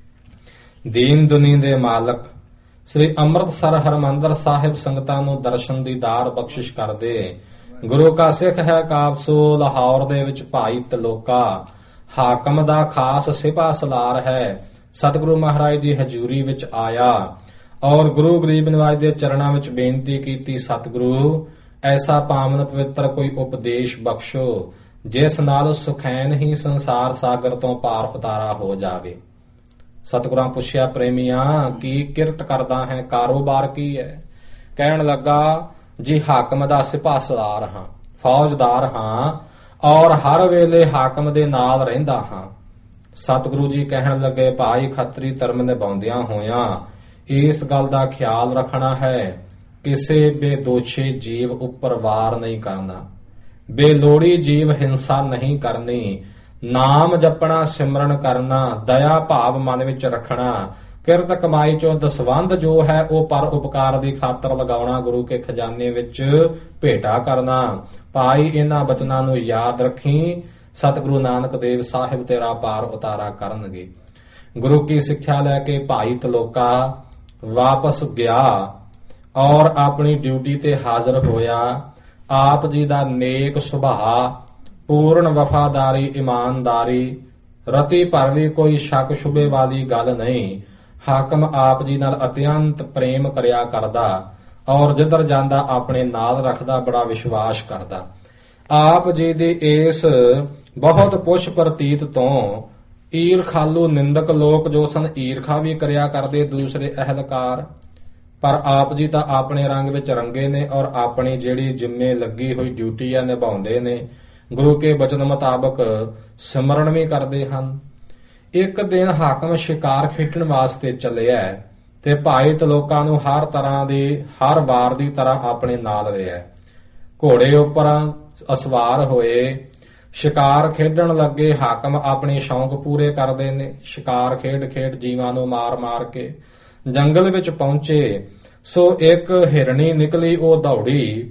ਦੀਨ ਦੁਨੀ ਦੇ ਮਾਲਕ, ਸ੍ਰੀ ਅੰਮ੍ਰਿਤਸਰ ਹਰਿਮੰਦਰ ਸਾਹਿਬ ਸੰਗਤਾਂ ਨੂੰ ਦਰਸ਼ਨ ਦੀਦਾਰ ਬਖਸ਼ਿਸ਼ ਕਰਦੇ। ਗੁਰੂ ਕਾ ਸਿੱਖ ਹੈ ਕਾਬਸੋ, ਲਾਹੌਰ ਦੇ ਵਿੱਚ ਭਾਈ ਤਲੋਕਾ ਹਾਕਮ ਦਾ ਖਾਸ ਸਿਪਾ ਸਲਾਰ ਹੈ। ਸਤਿਗੁਰੂ ਮਹਾਰਾਜ ਦੀ ਹਜ਼ੂਰੀ ਵਿੱਚ ਆਇਆ ਔਰ ਗੁਰੂ ਗਰੀਬ ਨਿਵਾਜ ਦੇ ਚਰਨਾਂ ਵਿੱਚ ਬੇਨਤੀ ਕੀਤੀ, ਸਤਿਗੁਰੂ ਐਸਾ ਪਾਵਨ ਪਵਿੱਤਰ ਕੋਈ ਉਪਦੇਸ਼ ਬਖਸ਼ੋ ਜਿਸ ਨਾਲ ਸੁਖੈਨ ਹੀ ਸੰਸਾਰ ਸਾਗਰ ਤੋਂ ਪਾਰ ਉਤਾਰਾ ਹੋ ਜਾਵੇ। ਸਤਿਗੁਰਾਂ ਪੁੱਛਿਆ, ਪ੍ਰੇਮੀਆਂ ਕੀ ਕਿਰਤ ਕਰਦਾ ਹੈ, ਕਾਰੋਬਾਰ ਕੀ ਹੈ? ਕਹਿਣ ਲੱਗਾ, ਜੀ ਹਾਕਮ ਦਾ ਸਿਪਾਹ ਸਲਾਰ ਹਾਂ, ਫੌਜਦਾਰ ਹਾਂ ਔਰ ਹਰ ਵੇਲੇ ਹਾਕਮ ਦੇ ਨਾਲ ਰਹਿੰਦਾ ਹਾਂ। ਸਤਿਗੁਰੂ ਜੀ ਕਹਿਣ ਲੱਗੇ, ਭਾਈ ਖੱਤਰੀ ਧਰਮ ਨਿਭਾਉਂਦਿਆਂ ਹੋਇਆਂ ਇਸ ਗੱਲ ਦਾ ਖਿਆਲ ਰੱਖਣਾ ਹੈ, ਕਿਸੇ ਬੇਦੋਸ਼ੇ ਜੀਵ ਉੱਪਰ ਵਾਰ ਨਹੀਂ ਕਰਨਾ, ਬੇਲੋੜੀ ਜੀਵ ਹਿੰਸਾ ਨਹੀਂ ਕਰਨੀ, ਨਾਮ ਜਪਣਾ ਸਿਮਰਨ ਕਰਨਾ, ਦਇਆ ਭਾਵ ਮਨ ਵਿੱਚ ਰੱਖਣਾ, ਕਿਰਤ ਕਮਾਈ ਚੋਂ ਦਸਵੰਧ ਜੋ ਹੈ ਉਹ ਪਰ ਉਪਕਾਰ ਦੀ ਖਾਤਰ ਲਗਾਉਣਾ, ਗੁਰੂ ਕੇ ਖਜ਼ਾਨੇ ਵਿੱਚ ਭੇਟਾ ਕਰਨਾ। ਭਾਈ ਇਹਨਾਂ ਬਚਨਾਂ ਨੂੰ ਯਾਦ ਰੱਖੀ, ਸਤਿਗੁਰੂ ਨਾਨਕ ਦੇਵ ਸਾਹਿਬ ਤੇਰਾ ਪਾਰ ਉਤਾਰਾ ਕਰਨਗੇ। ਗੁਰੂ ਕੀ ਸਿੱਖਿਆ ਲੈ ਕੇ ਭਾਈ ਤਲੋਕਾ ਵਾਪਸ ਗਿਆ ਔਰ ਆਪਣੀ ਡਿਊਟੀ ਤੇ ਹਾਜ਼ਰ ਹੋਇਆ। ਆਪ ਜੀ ਦਾ ਨੇਕ ਸੁਭਾਅ, ਪੂਰਨ ਵਫਾਦਾਰੀ, ਇਮਾਨਦਾਰੀ, ਰਤੀ ਭਰ ਵੀ ਕੋਈ ਸ਼ੱਕ ਸ਼ੁਬੇ ਵਾਲੀ ਗੱਲ ਨਹੀਂ। ਹਾਕਮ ਆਪ ਜੀ ਨਾਲ ਅਤਿਅੰਤ ਪ੍ਰੇਮ ਕਰਿਆ ਕਰਦਾ ਔਰ ਜਿੱਧਰ ਜਾਂਦਾ ਆਪਣੇ ਨਾਲ ਰੱਖਦਾ, ਬੜਾ ਵਿਸ਼ਵਾਸ ਕਰਦਾ। ਆਪ ਜੀ ਦੀ ਇਸ ਬਹੁਤ ਪੁੱਛ ਪ੍ਰਤੀਤ ਤੋਂ ਈਰਖਾਲੂ ਨਿੰਦਕ ਲੋਕ ਜੋ ਸਨ, ਈਰਖਾ ਵੀ ਕਰਿਆ ਕਰਦੇ ਦੂਸਰੇ ਅਹਿਲਕਾਰ। ਪਰ ਆਪ ਜੀ ਤਾਂ ਆਪਣੇ ਰੰਗ ਵਿੱਚ ਰੰਗੇ ਨੇ ਔਰ ਆਪਣੀ ਜਿਹੜੀ ਜਿੰਮੇ ਲੱਗੀ ਹੋਈ ਡਿਊਟੀ ਆ ਨਿਭਾਉਂਦੇ ਨੇ। ਗੁਰੂ ਕੇ ਬਚਨ ਮੁਤਾਬਕ ਸਿਮਰਨ ਵੀ ਕਰਦੇ ਹਨ। ਇੱਕ ਦਿਨ ਹਾਕਮ ਸ਼ਿਕਾਰ ਖੇਡਣ ਵਾਸਤੇ ਚੱਲਿਆ ਤੇ ਭਾਈ ਤਲੋਕਾ ਨੂੰ ਹਰ ਤਰ੍ਹਾਂ ਦੀ ਹਰ ਵਾਰ ਦੀ ਤਰ੍ਹਾਂ ਆਪਣੇ ਨਾਲ ਲਿਆ। ਘੋੜੇ ਉੱਪਰ ਅਸਵਾਰ ਹੋਏ ਸ਼ਿਕਾਰ ਖੇਡਣ ਲੱਗੇ। ਹਾਕਮ ਆਪਣੇ ਸ਼ੌਂਕ ਪੂਰੇ ਕਰਦੇ ਨੇ। ਸ਼ਿਕਾਰ ਖੇਡ ਖੇਡ ਜੀਵਾਂ ਨੂੰ ਮਾਰ ਮਾਰ ਕੇ ਜੰਗਲ ਵਿੱਚ ਪਹੁੰਚੇ। ਸੋ ਇੱਕ ਹਿਰਣੀ ਨਿਕਲੀ, ਉਹ ਦੌੜੀ।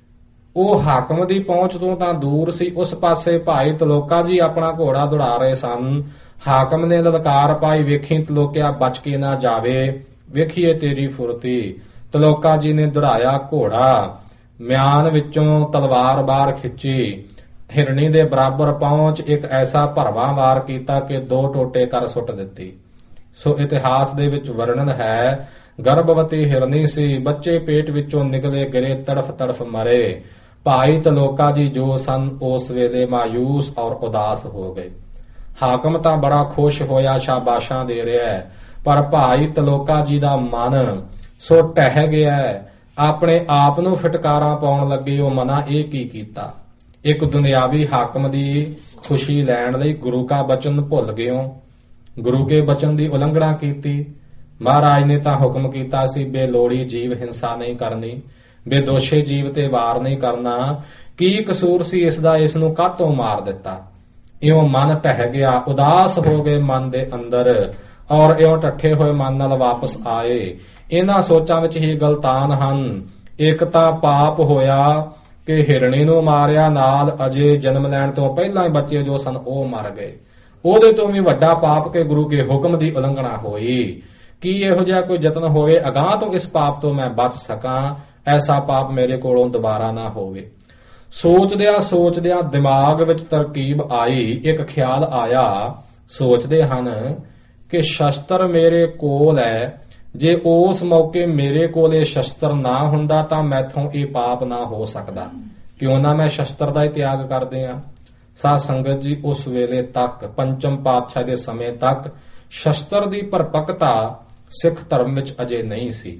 ਉਹ ਹਾਕਮ ਦੀ ਪਹੁੰਚ ਤੋਂ ਤਾਂ ਦੂਰ ਸੀ। ਉਸ ਪਾਸੇ ਭਾਈ ਤਲੋਕਾ ਜੀ ਆਪਣਾ ਘੋੜਾ ਦੌੜਾ ਰਹੇ ਸਨ। ਹਾਕਮ ਨੇ ਲਲਕਾਰ ਪਾਈ, ਵੇਖੀ ਤਲੋਕਿਆ ਬਚ ਕੇ ਨਾ ਜਾਵੇ, ਵੇਖੀਏ ਤੇਰੀ ਫੁਰਤੀ। ਤਲੋਕਾ ਜੀ ਨੇ ਦੌੜਾਇਆ ਘੋੜਾ, ਮਿਆਨ ਵਿੱਚੋਂ ਤਲਵਾਰ ਬਾਹਰ ਖਿੱਚੀ, ਹਿਰਣੀ ਦੇ ਬਰਾਬਰ ਪਹੁੰਚ ਇੱਕ ਐਸਾ ਭਰਵਾਂ ਵਾਰ ਕੀਤਾ ਕਿ ਦੋ ਟੋਟੇ ਕਰ ਸੁੱਟ ਦਿੱਤੀ। ਸੋ ਇਤਿਹਾਸ ਦੇ ਵਿੱਚ ਵਰਣਨ ਹੈ, ਗਰਭਵਤੀ ਹਿਰਣੀ ਸੀ, ਬੱਚੇ ਪੇਟ ਵਿੱਚੋਂ ਨਿਕਲੇ, ਗਿਰੇ ਤੜਫ ਤੜਫ ਮਰੇ। ਭਾਈ ਤਲੋਕਾ ਜੀ ਜੋ ਸਨ ਉਸ ਵੇਲੇ ਮਾਯੂਸ ਔਰ ਉਦਾਸ ਹੋ ਗਏ। ਹਾਕਮ ਤਾਂ ਬੜਾ ਖੁਸ਼ ਹੋਇਆ, ਸ਼ਾਬਾਸ਼ਾਂ ਦੇ ਰਿਹਾ ਹੈ, ਪਰ ਭਾਈ ਤਲੋਕਾ ਜੀ ਦਾ ਮਨ ਸੋ ਟਹਿ ਗਿਆ। ਆਪਣੇ ਆਪ ਨੂੰ ਫਟਕਾਰਾਂ ਪਾਉਣ ਲੱਗੇ। ਉਹ ਮਨਾ ਇਹ ਕੀ ਕੀਤਾ? ਇੱਕ ਦੁਨਿਆਵੀ ਹਾਕਮ ਦੀ ਖੁਸ਼ੀ ਲੈਣ ਲਈ ਗੁਰੂ ਕਾ ਬਚਨ ਭੁੱਲ ਗਿਓ, ਗੁਰੂ ਕੇ ਬਚਨ ਦੀ ਉਲੰਘਣਾ ਕੀਤੀ। ਮਹਾਰਾਜ ਨੇ ਤਾਂ ਹੁਕਮ ਕੀਤਾ ਸੀ ਬੇਲੋੜੀ ਜੀਵ ਹਿੰਸਾ ਨਹੀਂ ਕਰਨੀ, ਬੇਦੋਸ਼ੇ ਜੀਵ ਤੇ ਵਾਰ ਨਹੀਂ ਕਰਨਾ। ਕੀ ਕਸੂਰ ਸੀ ਇਸ ਦਾ? ਇਸ ਨੂੰ ਕਾਹਤੋਂ ਮਾਰ ਦਿੱਤਾ? ਇਉਂ ਮਨ ਢਹਿ ਗਿਆ, ਉਦਾਸ ਹੋ ਗਏ ਮਨ ਦੇ ਅੰਦਰ, ਔਰ ਇਉਂ ਟੱਠੇ ਹੋਏ ਮਨ ਨਾਲ ਵਾਪਸ ਆਏ। ਇਹਨਾਂ ਸੋਚਾਂ ਵਿੱਚ ਹੀ ਗਲਤਾਨ ਹਨ। ਇੱਕ ਤਾਂ ਪਾਪ ਹੋਇਆ ਕਿ ਹਿਰਣੀ ਨੂੰ ਮਾਰਿਆ, ਨਾਲ ਅਜੇ ਜਨਮ ਲੈਣ ਤੋਂ ਪਹਿਲਾਂ ਹੀ ਬੱਚੇ ਜੋ ਸਨ ਉਹ ਮਰ ਗਏ। ਉਹਦੇ ਤੋਂ ਵੀ ਵੱਡਾ ਪਾਪ ਕਿ ਗੁਰੂ ਕੇ ਹੁਕਮ ਦੀ ਉਲੰਘਣਾ ਹੋਈ। ਕੀ ਇਹੋ ਜਿਹਾ ਕੋਈ ਯਤਨ ਹੋਵੇ ਅਗਾਂਹ ਤੋਂ ਇਸ ਪਾਪ ਤੋਂ ਮੈਂ ਬਚ ਸਕਾਂ, ਐਸਾ ਪਾਪ ਮੇਰੇ ਕੋਲੋਂ ਦੁਬਾਰਾ ਨਾ ਹੋਵੇ। ਸੋਚਦਿਆਂ ਸੋਚਦਿਆਂ ਦਿਮਾਗ ਵਿੱਚ ਤਰਕੀਬ ਆਈ, ਇੱਕ ਖਿਆਲ ਆਇਆ। ਸੋਚਦੇ ਹਨ ਕਿ ਸ਼ਸਤਰ ਮੇਰੇ ਕੋਲ ਹੈ, ਜੇ ਉਸ ਮੌਕੇ ਮੇਰੇ ਕੋਲ ਇਹ ਸ਼ਸਤਰ ਨਾ ਹੁੰਦਾ ਤਾਂ ਮੈਥੋਂ ਇਹ ਪਾਪ ਨਾ ਹੋ ਸਕਦਾ। ਕਿਉਂ ਨਾ ਮੈਂ ਸ਼ਸਤਰ ਦਾ ਹੀ ਤਿਆਗ ਕਰਦੇ ਆ। ਸਾਧ ਸੰਗਤ ਜੀ, ਉਸ ਵੇਲੇ ਤੱਕ ਪੰਚਮ ਪਾਤਸ਼ਾਹ ਦੇ ਸਮੇਂ ਤੱਕ ਸ਼ਸਤਰ ਦੀ ਪਰਪੱਕਤਾ ਸਿੱਖ ਧਰਮ ਵਿੱਚ ਅਜੇ ਨਹੀਂ ਸੀ।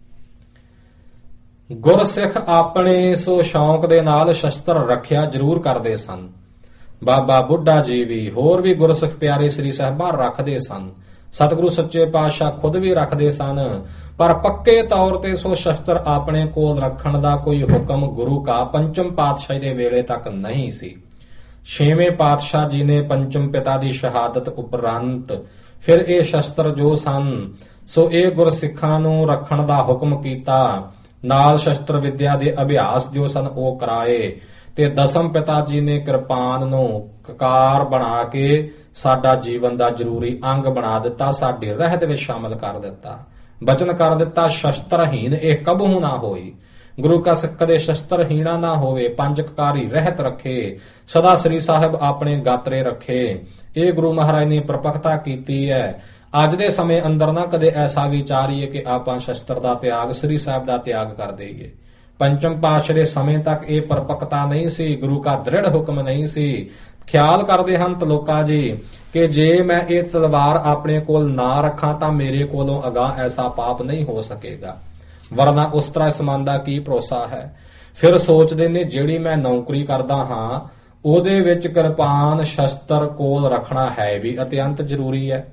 ਗੁਰਸਿੱਖ ਆਪਣੇ ਸੋ ਸ਼ੌਂਕ ਦੇ ਨਾਲ ਸ਼ਸਤਰ ਰੱਖਿਆ ਜ਼ਰੂਰ ਕਰਦੇ ਸਨ। ਬਾਬਾ ਬੁੱਢਾ ਜੀ ਵੀ, ਹੋਰ ਵੀ ਗੁਰਸਿੱਖ ਪਿਆਰੇ ਸ੍ਰੀ ਸਾਹਿਬਾਂ ਰੱਖਦੇ ਸਨ। ਸਤਿਗੁਰੂ ਸੱਚੇ ਪਾਤਸ਼ਾਹ ਖੁਦ ਵੀ ਰੱਖਦੇ ਸਨ, ਪਰ ਪੱਕੇ ਤੌਰ ਤੇ ਸੋ ਸ਼ਸਤਰ ਆਪਣੇ ਕੋਲ ਰੱਖਣ ਦਾ ਕੋਈ ਹੁਕਮ ਗੁਰੂ ਕਾ ਪੰਚਮ ਪਾਤਸ਼ਾਹ ਦੇ ਵੇਲੇ ਤੱਕ ਨਹੀਂ ਸੀ। ਛੇਵੇਂ ਪਾਤਸ਼ਾਹ ਜੀ ਨੇ ਪੰਚਮ ਪਿਤਾ ਦੀ ਸ਼ਹਾਦਤ ਉਪਰੰਤ ਫਿਰ ਇਹ ਸ਼ਸਤਰ ਜੋ ਸਨ ਸੋ ਇਹ ਗੁਰਸਿੱਖਾਂ ਨੂੰ ਰੱਖਣ ਦਾ ਹੁਕਮ ਕੀਤਾ। ਨਾਲ ਸ਼ਸਤਰ ਵਿਦਿਆ ਦੇ ਅਭਿਆਸ ਜੋ ਸਨ ਉਹ ਕਰਾਏ, ਤੇ ਦਸਮ ਪਿਤਾ ਜੀ ਨੇ ਕਿਰਪਾਨ ਨੂੰ ਕਕਾਰ ਬਣਾ ਕੇ ਸਾਡਾ ਜੀਵਨ ਦਾ ਜ਼ਰੂਰੀ ਅੰਗ ਬਣਾ ਦਿੱਤਾ, ਸਾਡੇ ਰਹਿਤ ਵਿੱਚ ਸ਼ਾਮਲ ਕਰ ਦਿੱਤਾ। ਬਚਨ ਕਰ ਦਿੱਤਾ ਸ਼ਸਤਰਹੀਨ ਇਹ ਕਬਹੂ ਨਾ ਹੋਈ। ਗੁਰੂ ਕਾ ਸਿੱਖ ਕਦੇ ਸ਼ਸਤਰਹੀਣਾ ਨਾ ਹੋਵੇ, ਪੰਜ ਕਕਾਰੀ ਰਹਿਤ ਰੱਖੇ, ਸਦਾ ਸ੍ਰੀ ਸਾਹਿਬ ਆਪਣੇ ਗਾਤਰੇ ਰੱਖੇ। ਇਹ ਗੁਰੂ ਮਹਾਰਾਜ ਨੇ ਪ੍ਰਪੱਕਤਾ ਕੀਤੀ ਹੈ। ਅੱਜ ਦੇ ਸਮੇਂ ਅੰਦਰ ਨਾ ਕਦੇ ਐਸਾ ਵਿਚਾਰੀਏ ਕਿ ਆਪਾਂ ਸ਼ਸਤਰ ਦਾ ਤਿਆਗ, ਸ੍ਰੀ ਸਾਹਿਬ ਦਾ ਤਿਆਗ ਕਰ ਦੇਈਏ। ਪੰਚਮ ਪਾਤਸ਼ਾਹ ਦੇ ਸਮੇਂ ਤੱਕ ਇਹ ਪਰਪੱਕਤਾ ਨਹੀਂ ਸੀ, ਗੁਰੂ ਕਾ ਦ੍ਰਿੜ ਹੁਕਮ ਨਹੀਂ ਸੀ। ਖਿਆਲ ਕਰਦੇ ਹਨ ਤਲੋਕਾ ਜੀ ਕਿ ਜੇ ਮੈਂ ਇਹ ਤਲਵਾਰ ਆਪਣੇ ਕੋਲ ਨਾ ਰੱਖਾਂ ਤਾਂ ਮੇਰੇ ਕੋਲੋਂ ਅਗਾਂਹ ਐਸਾ ਪਾਪ ਨਹੀਂ ਹੋ ਸਕੇਗਾ, ਵਰਨਾ ਉਸ ਤਰ੍ਹਾਂ ਇਸ ਮਨ ਦਾ ਕੀ ਭਰੋਸਾ ਹੈ। ਫਿਰ ਸੋਚਦੇ ਨੇ ਜਿਹੜੀ ਮੈਂ ਨੌਕਰੀ ਕਰਦਾ ਹਾਂ ਉਹਦੇ ਵਿੱਚ ਕਿਰਪਾਨ ਸ਼ਸਤਰ ਕੋਲ ਰੱਖਣਾ ਹੈ ਵੀ ਅਤਿਅੰਤ ਜ਼ਰੂਰੀ ਹੈ।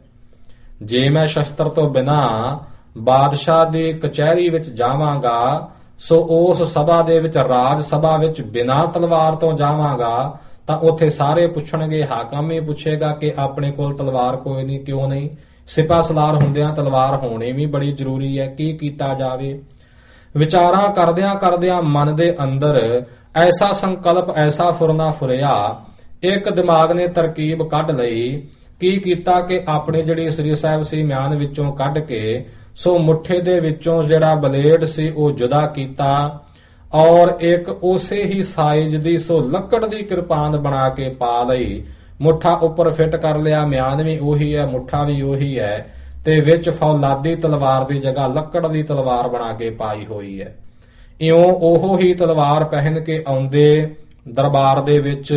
ਜੇ ਮੈਂ ਸ਼ਸਤਰ ਤੋਂ ਬਿਨਾਂ ਬਾਦਸ਼ਾਹ ਦੀ ਕਚਹਿਰੀ ਵਿੱਚ ਜਾਵਾਂਗਾ, ਸੋ ਉਸ ਸਭਾ ਦੇ ਵਿੱਚ, ਰਾਜ ਸਭਾ ਵਿੱਚ ਬਿਨਾਂ ਤਲਵਾਰ ਤੋਂ ਜਾਵਾਂਗਾ ਤਾਂ ਉੱਥੇ ਸਾਰੇ ਪੁੱਛਣਗੇ, ਹਾਕਮ ਵੀ ਪੁੱਛੇਗਾ ਕਿ ਆਪਣੇ ਕੋਲ ਤਲਵਾਰ ਕੋਈ ਨਹੀਂ, ਕਿਉਂ ਨਹੀਂ? ਸਿਪਾ ਸਲਾਰ ਹੁੰਦਿਆਂ ਤਲਵਾਰ ਹੋਣੀ ਵੀ ਬੜੀ ਜ਼ਰੂਰੀ ਹੈ। ਕੀ ਕੀਤਾ ਜਾਵੇ? ਵਿਚਾਰਾਂ ਕਰਦਿਆਂ ਕਰਦਿਆਂ ਮਨ ਦੇ ਅੰਦਰ ਐਸਾ ਸੰਕਲਪ, ਐਸਾ ਫੁਰਨਾ ਫੁਰਿਆ। ਇੱਕ ਦਿਮਾਗ ਨੇ ਤਰਕੀਬ ਕੱਢ ਲਈ। ਕੀ ਕੀਤਾ ਕਿ ਆਪਣੇ ਜਿਹੜੀ ਸ੍ਰੀ ਸਾਹਿਬ ਸੀ ਮਿਆਨ ਵਿੱਚੋਂ ਕੱਢ ਕੇ ਸੋ ਮੁੱਠੇ ਦੇ ਵਿੱਚੋਂ ਜਿਹੜਾ ਬਲੇਡ ਸੀ ਉਹ ਜੁਦਾ ਕੀਤਾ, ਔਰ ਇੱਕ ਉਸੇ ਹੀ ਸਾਈਜ਼ ਦੀ ਸੋ ਲੱਕੜ ਦੀ ਕਿਰਪਾਨ ਬਣਾ ਕੇ ਪਾ ਲਈ। ਮੁੱਠਾ ਉੱਪਰ ਫਿੱਟ ਕਰ ਲਿਆ, ਮਿਆਨ ਵੀ ਉਹੀ ਹੈ, ਮੁੱਠਾ ਵੀ ਉਹੀ ਹੈ, ਤੇ ਵਿੱਚ ਫੌਲਾਦੀ ਤਲਵਾਰ ਦੀ ਜਗ੍ਹਾ ਲੱਕੜ ਦੀ ਤਲਵਾਰ ਬਣਾ ਕੇ ਪਾਈ ਹੋਈ ਹੈ। ਇਉਂ ਉਹ ਹੀ ਤਲਵਾਰ ਪਹਿਨ ਕੇ ਆਉਂਦੇ ਦਰਬਾਰ ਦੇ ਵਿੱਚ,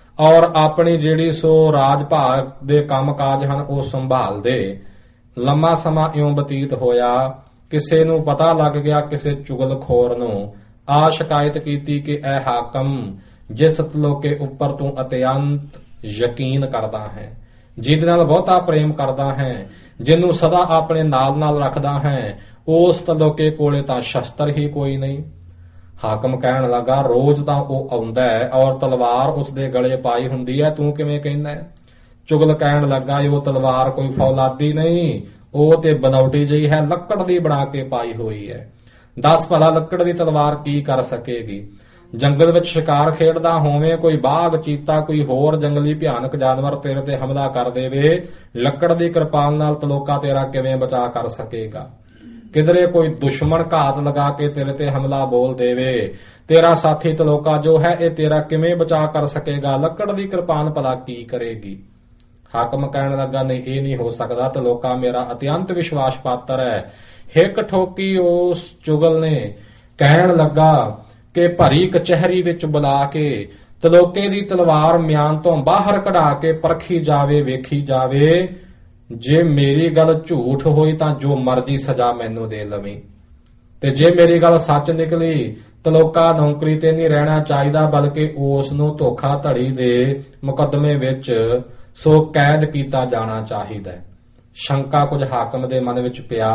ਔਰ ਆਪਣੀ ਜਿਹੜੀ ਸੋ ਰਾਜ ਭਾਗ ਦੇ ਕੰਮ ਕਾਜ ਹਨ ਉਹ ਸੰਭਾਲਦੇ। ਲੰਮਾ ਸਮਾਂ ਇਉਂ ਬਤੀਤ ਹੋਇਆ। ਕਿਸੇ ਨੂੰ ਪਤਾ ਲੱਗ ਗਿਆ, ਕਿਸੇ ਚੁਗਲਖੋਰ ਨੂੰ ਆ ਸ਼ਿਕਾਇਤ ਕੀਤੀ ਕਿ ਇਹ ਹਾਕਮ ਜਿਸ ਤਲੋਕੇ ਉੱਪਰ ਤੂੰ ਅਤਿਅੰਤ ਯਕੀਨ ਕਰਦਾ ਹੈ, ਜਿਹਦੇ ਨਾਲ ਬਹੁਤਾ ਪ੍ਰੇਮ ਕਰਦਾ ਹੈ, ਜਿਹਨੂੰ ਸਦਾ ਆਪਣੇ ਨਾਲ ਨਾਲ ਰੱਖਦਾ ਹੈ, ਉਸ ਤਲੋਕੇ ਕੋਲੇ ਤਾਂ ਸ਼ਸਤਰ ਹੀ ਕੋਈ ਨਹੀਂ। ਹਾਕਮ ਕਹਿਣ ਲੱਗਾ, ਰੋਜ਼ ਤਾਂ ਉਹ ਆਉਂਦਾ ਹੈ ਔਰ ਤਲਵਾਰ ਉਸਦੇ ਗਲੇ ਪਾਈ ਹੁੰਦੀ ਹੈ, ਤੂੰ ਕਿਵੇਂ ਕਹਿੰਦਾ ਹੈ? ਚੁਗਲ ਕਹਿਣ ਲੱਗਾ, ਉਹ ਤਲਵਾਰ ਕੋਈ ਫੌਲਾਦੀ ਨਹੀਂ, ਉਹ ਤੇ ਬਨੌਟੀ ਜਿਹੀ ਹੈ, ਲੱਕੜ ਦੀ ਬਣਾ ਕੇ ਪਾਈ ਹੋਈ ਹੈ। ਦੱਸ ਭਲਾ ਲੱਕੜ ਦੀ ਤਲਵਾਰ ਕੀ ਕਰ ਸਕੇਗੀ? ਜੰਗਲ ਵਿੱਚ ਸ਼ਿਕਾਰ ਖੇਡਦਾ ਹੋਵੇਂ ਕੋਈ ਬਾਘ, ਚੀਤਾ, ਕੋਈ ਹੋਰ ਜੰਗਲੀ ਭਿਆਨਕ ਜਾਨਵਰ ਤੇਰੇ ਤੇ ਹਮਲਾ ਕਰ ਦੇਵੇ, ਲੱਕੜ ਦੀ ਕਿਰਪਾਨ ਨਾਲ ਤਲੋਕਾ ਤੇਰਾ ਕਿਵੇਂ ਬਚਾ ਕਰ ਸਕੇਗਾ? ਕਿਧਰੇ ਕੋਈ ਦੁਸ਼ਮਣ ਘਾਤ ਲਗਾ ਕੇ ਤੇਰੇ ਤੇ ਹਮਲਾ ਬੋਲ ਦੇਵੇ, ਤੇਰਾ ਸਾਥੀ ਤਲੋਕਾ ਜੋ ਹੈ ਇਹ ਤੇਰਾ ਕਿਵੇਂ ਬਚਾ ਕਰ ਸਕੇਗਾ? ਲੱਕੜ ਦੀ ਕਿਰਪਾਨ ਭਲਾ ਕੀ ਕਰੇਗੀ? ਹਾਕਮ ਕਹਿਣ ਲੱਗਾ, ਨਹੀਂ ਇਹ ਨਹੀਂ ਹੋ ਸਕਦਾ, ਤਲੋਕਾ ਮੇਰਾ ਅਤਿਅੰਤ ਵਿਸ਼ਵਾਸ ਪਾਤਰ ਹੈ। ਹਿੱਕ ਠੋਕੀ ਉਸ ਚੁਗਲ ਨੇ। ਕਹਿਣ ਲੱਗਾ ਕਿ ਭਰੀ ਕਚਹਿਰੀ ਵਿੱਚ ਬੁਲਾ ਕੇ ਤਲੋਕੇ ਦੀ ਤਲਵਾਰ ਮਿਆਨ ਤੋਂ ਬਾਹਰ ਕਢਾ ਕੇ ਪਰਖੀ ਜਾਵੇ, ਵੇਖੀ ਜਾਵੇ। ਜੇ ਮੇਰੀ ਗੱਲ ਝੂਠ ਹੋਈ ਤਾਂ ਜੋ ਮਰਜ਼ੀ ਸਜ਼ਾ ਮੈਨੂੰ ਦੇ ਲਵੀਂ, ਤੇ ਜੇ ਮੇਰੀ ਗੱਲ ਸੱਚ ਨਿਕਲੀ ਤਲੋਕਾ ਨੌਕਰੀ ਤੇ ਨਹੀਂ ਰਹਿਣਾ ਚਾਹੀਦਾ, ਬਲਕਿ ਉਸ ਨੂੰ ਧੋਖਾ ਧੜੀ ਦੇ ਮੁਕੱਦਮੇ ਵਿੱਚ ਸੋ ਕੈਦ ਕੀਤਾ ਜਾਣਾ ਚਾਹੀਦਾ। ਸ਼ੰਕਾ ਕੁਝ ਹਾਕਮ ਦੇ ਮਨ ਵਿੱਚ ਪਿਆ।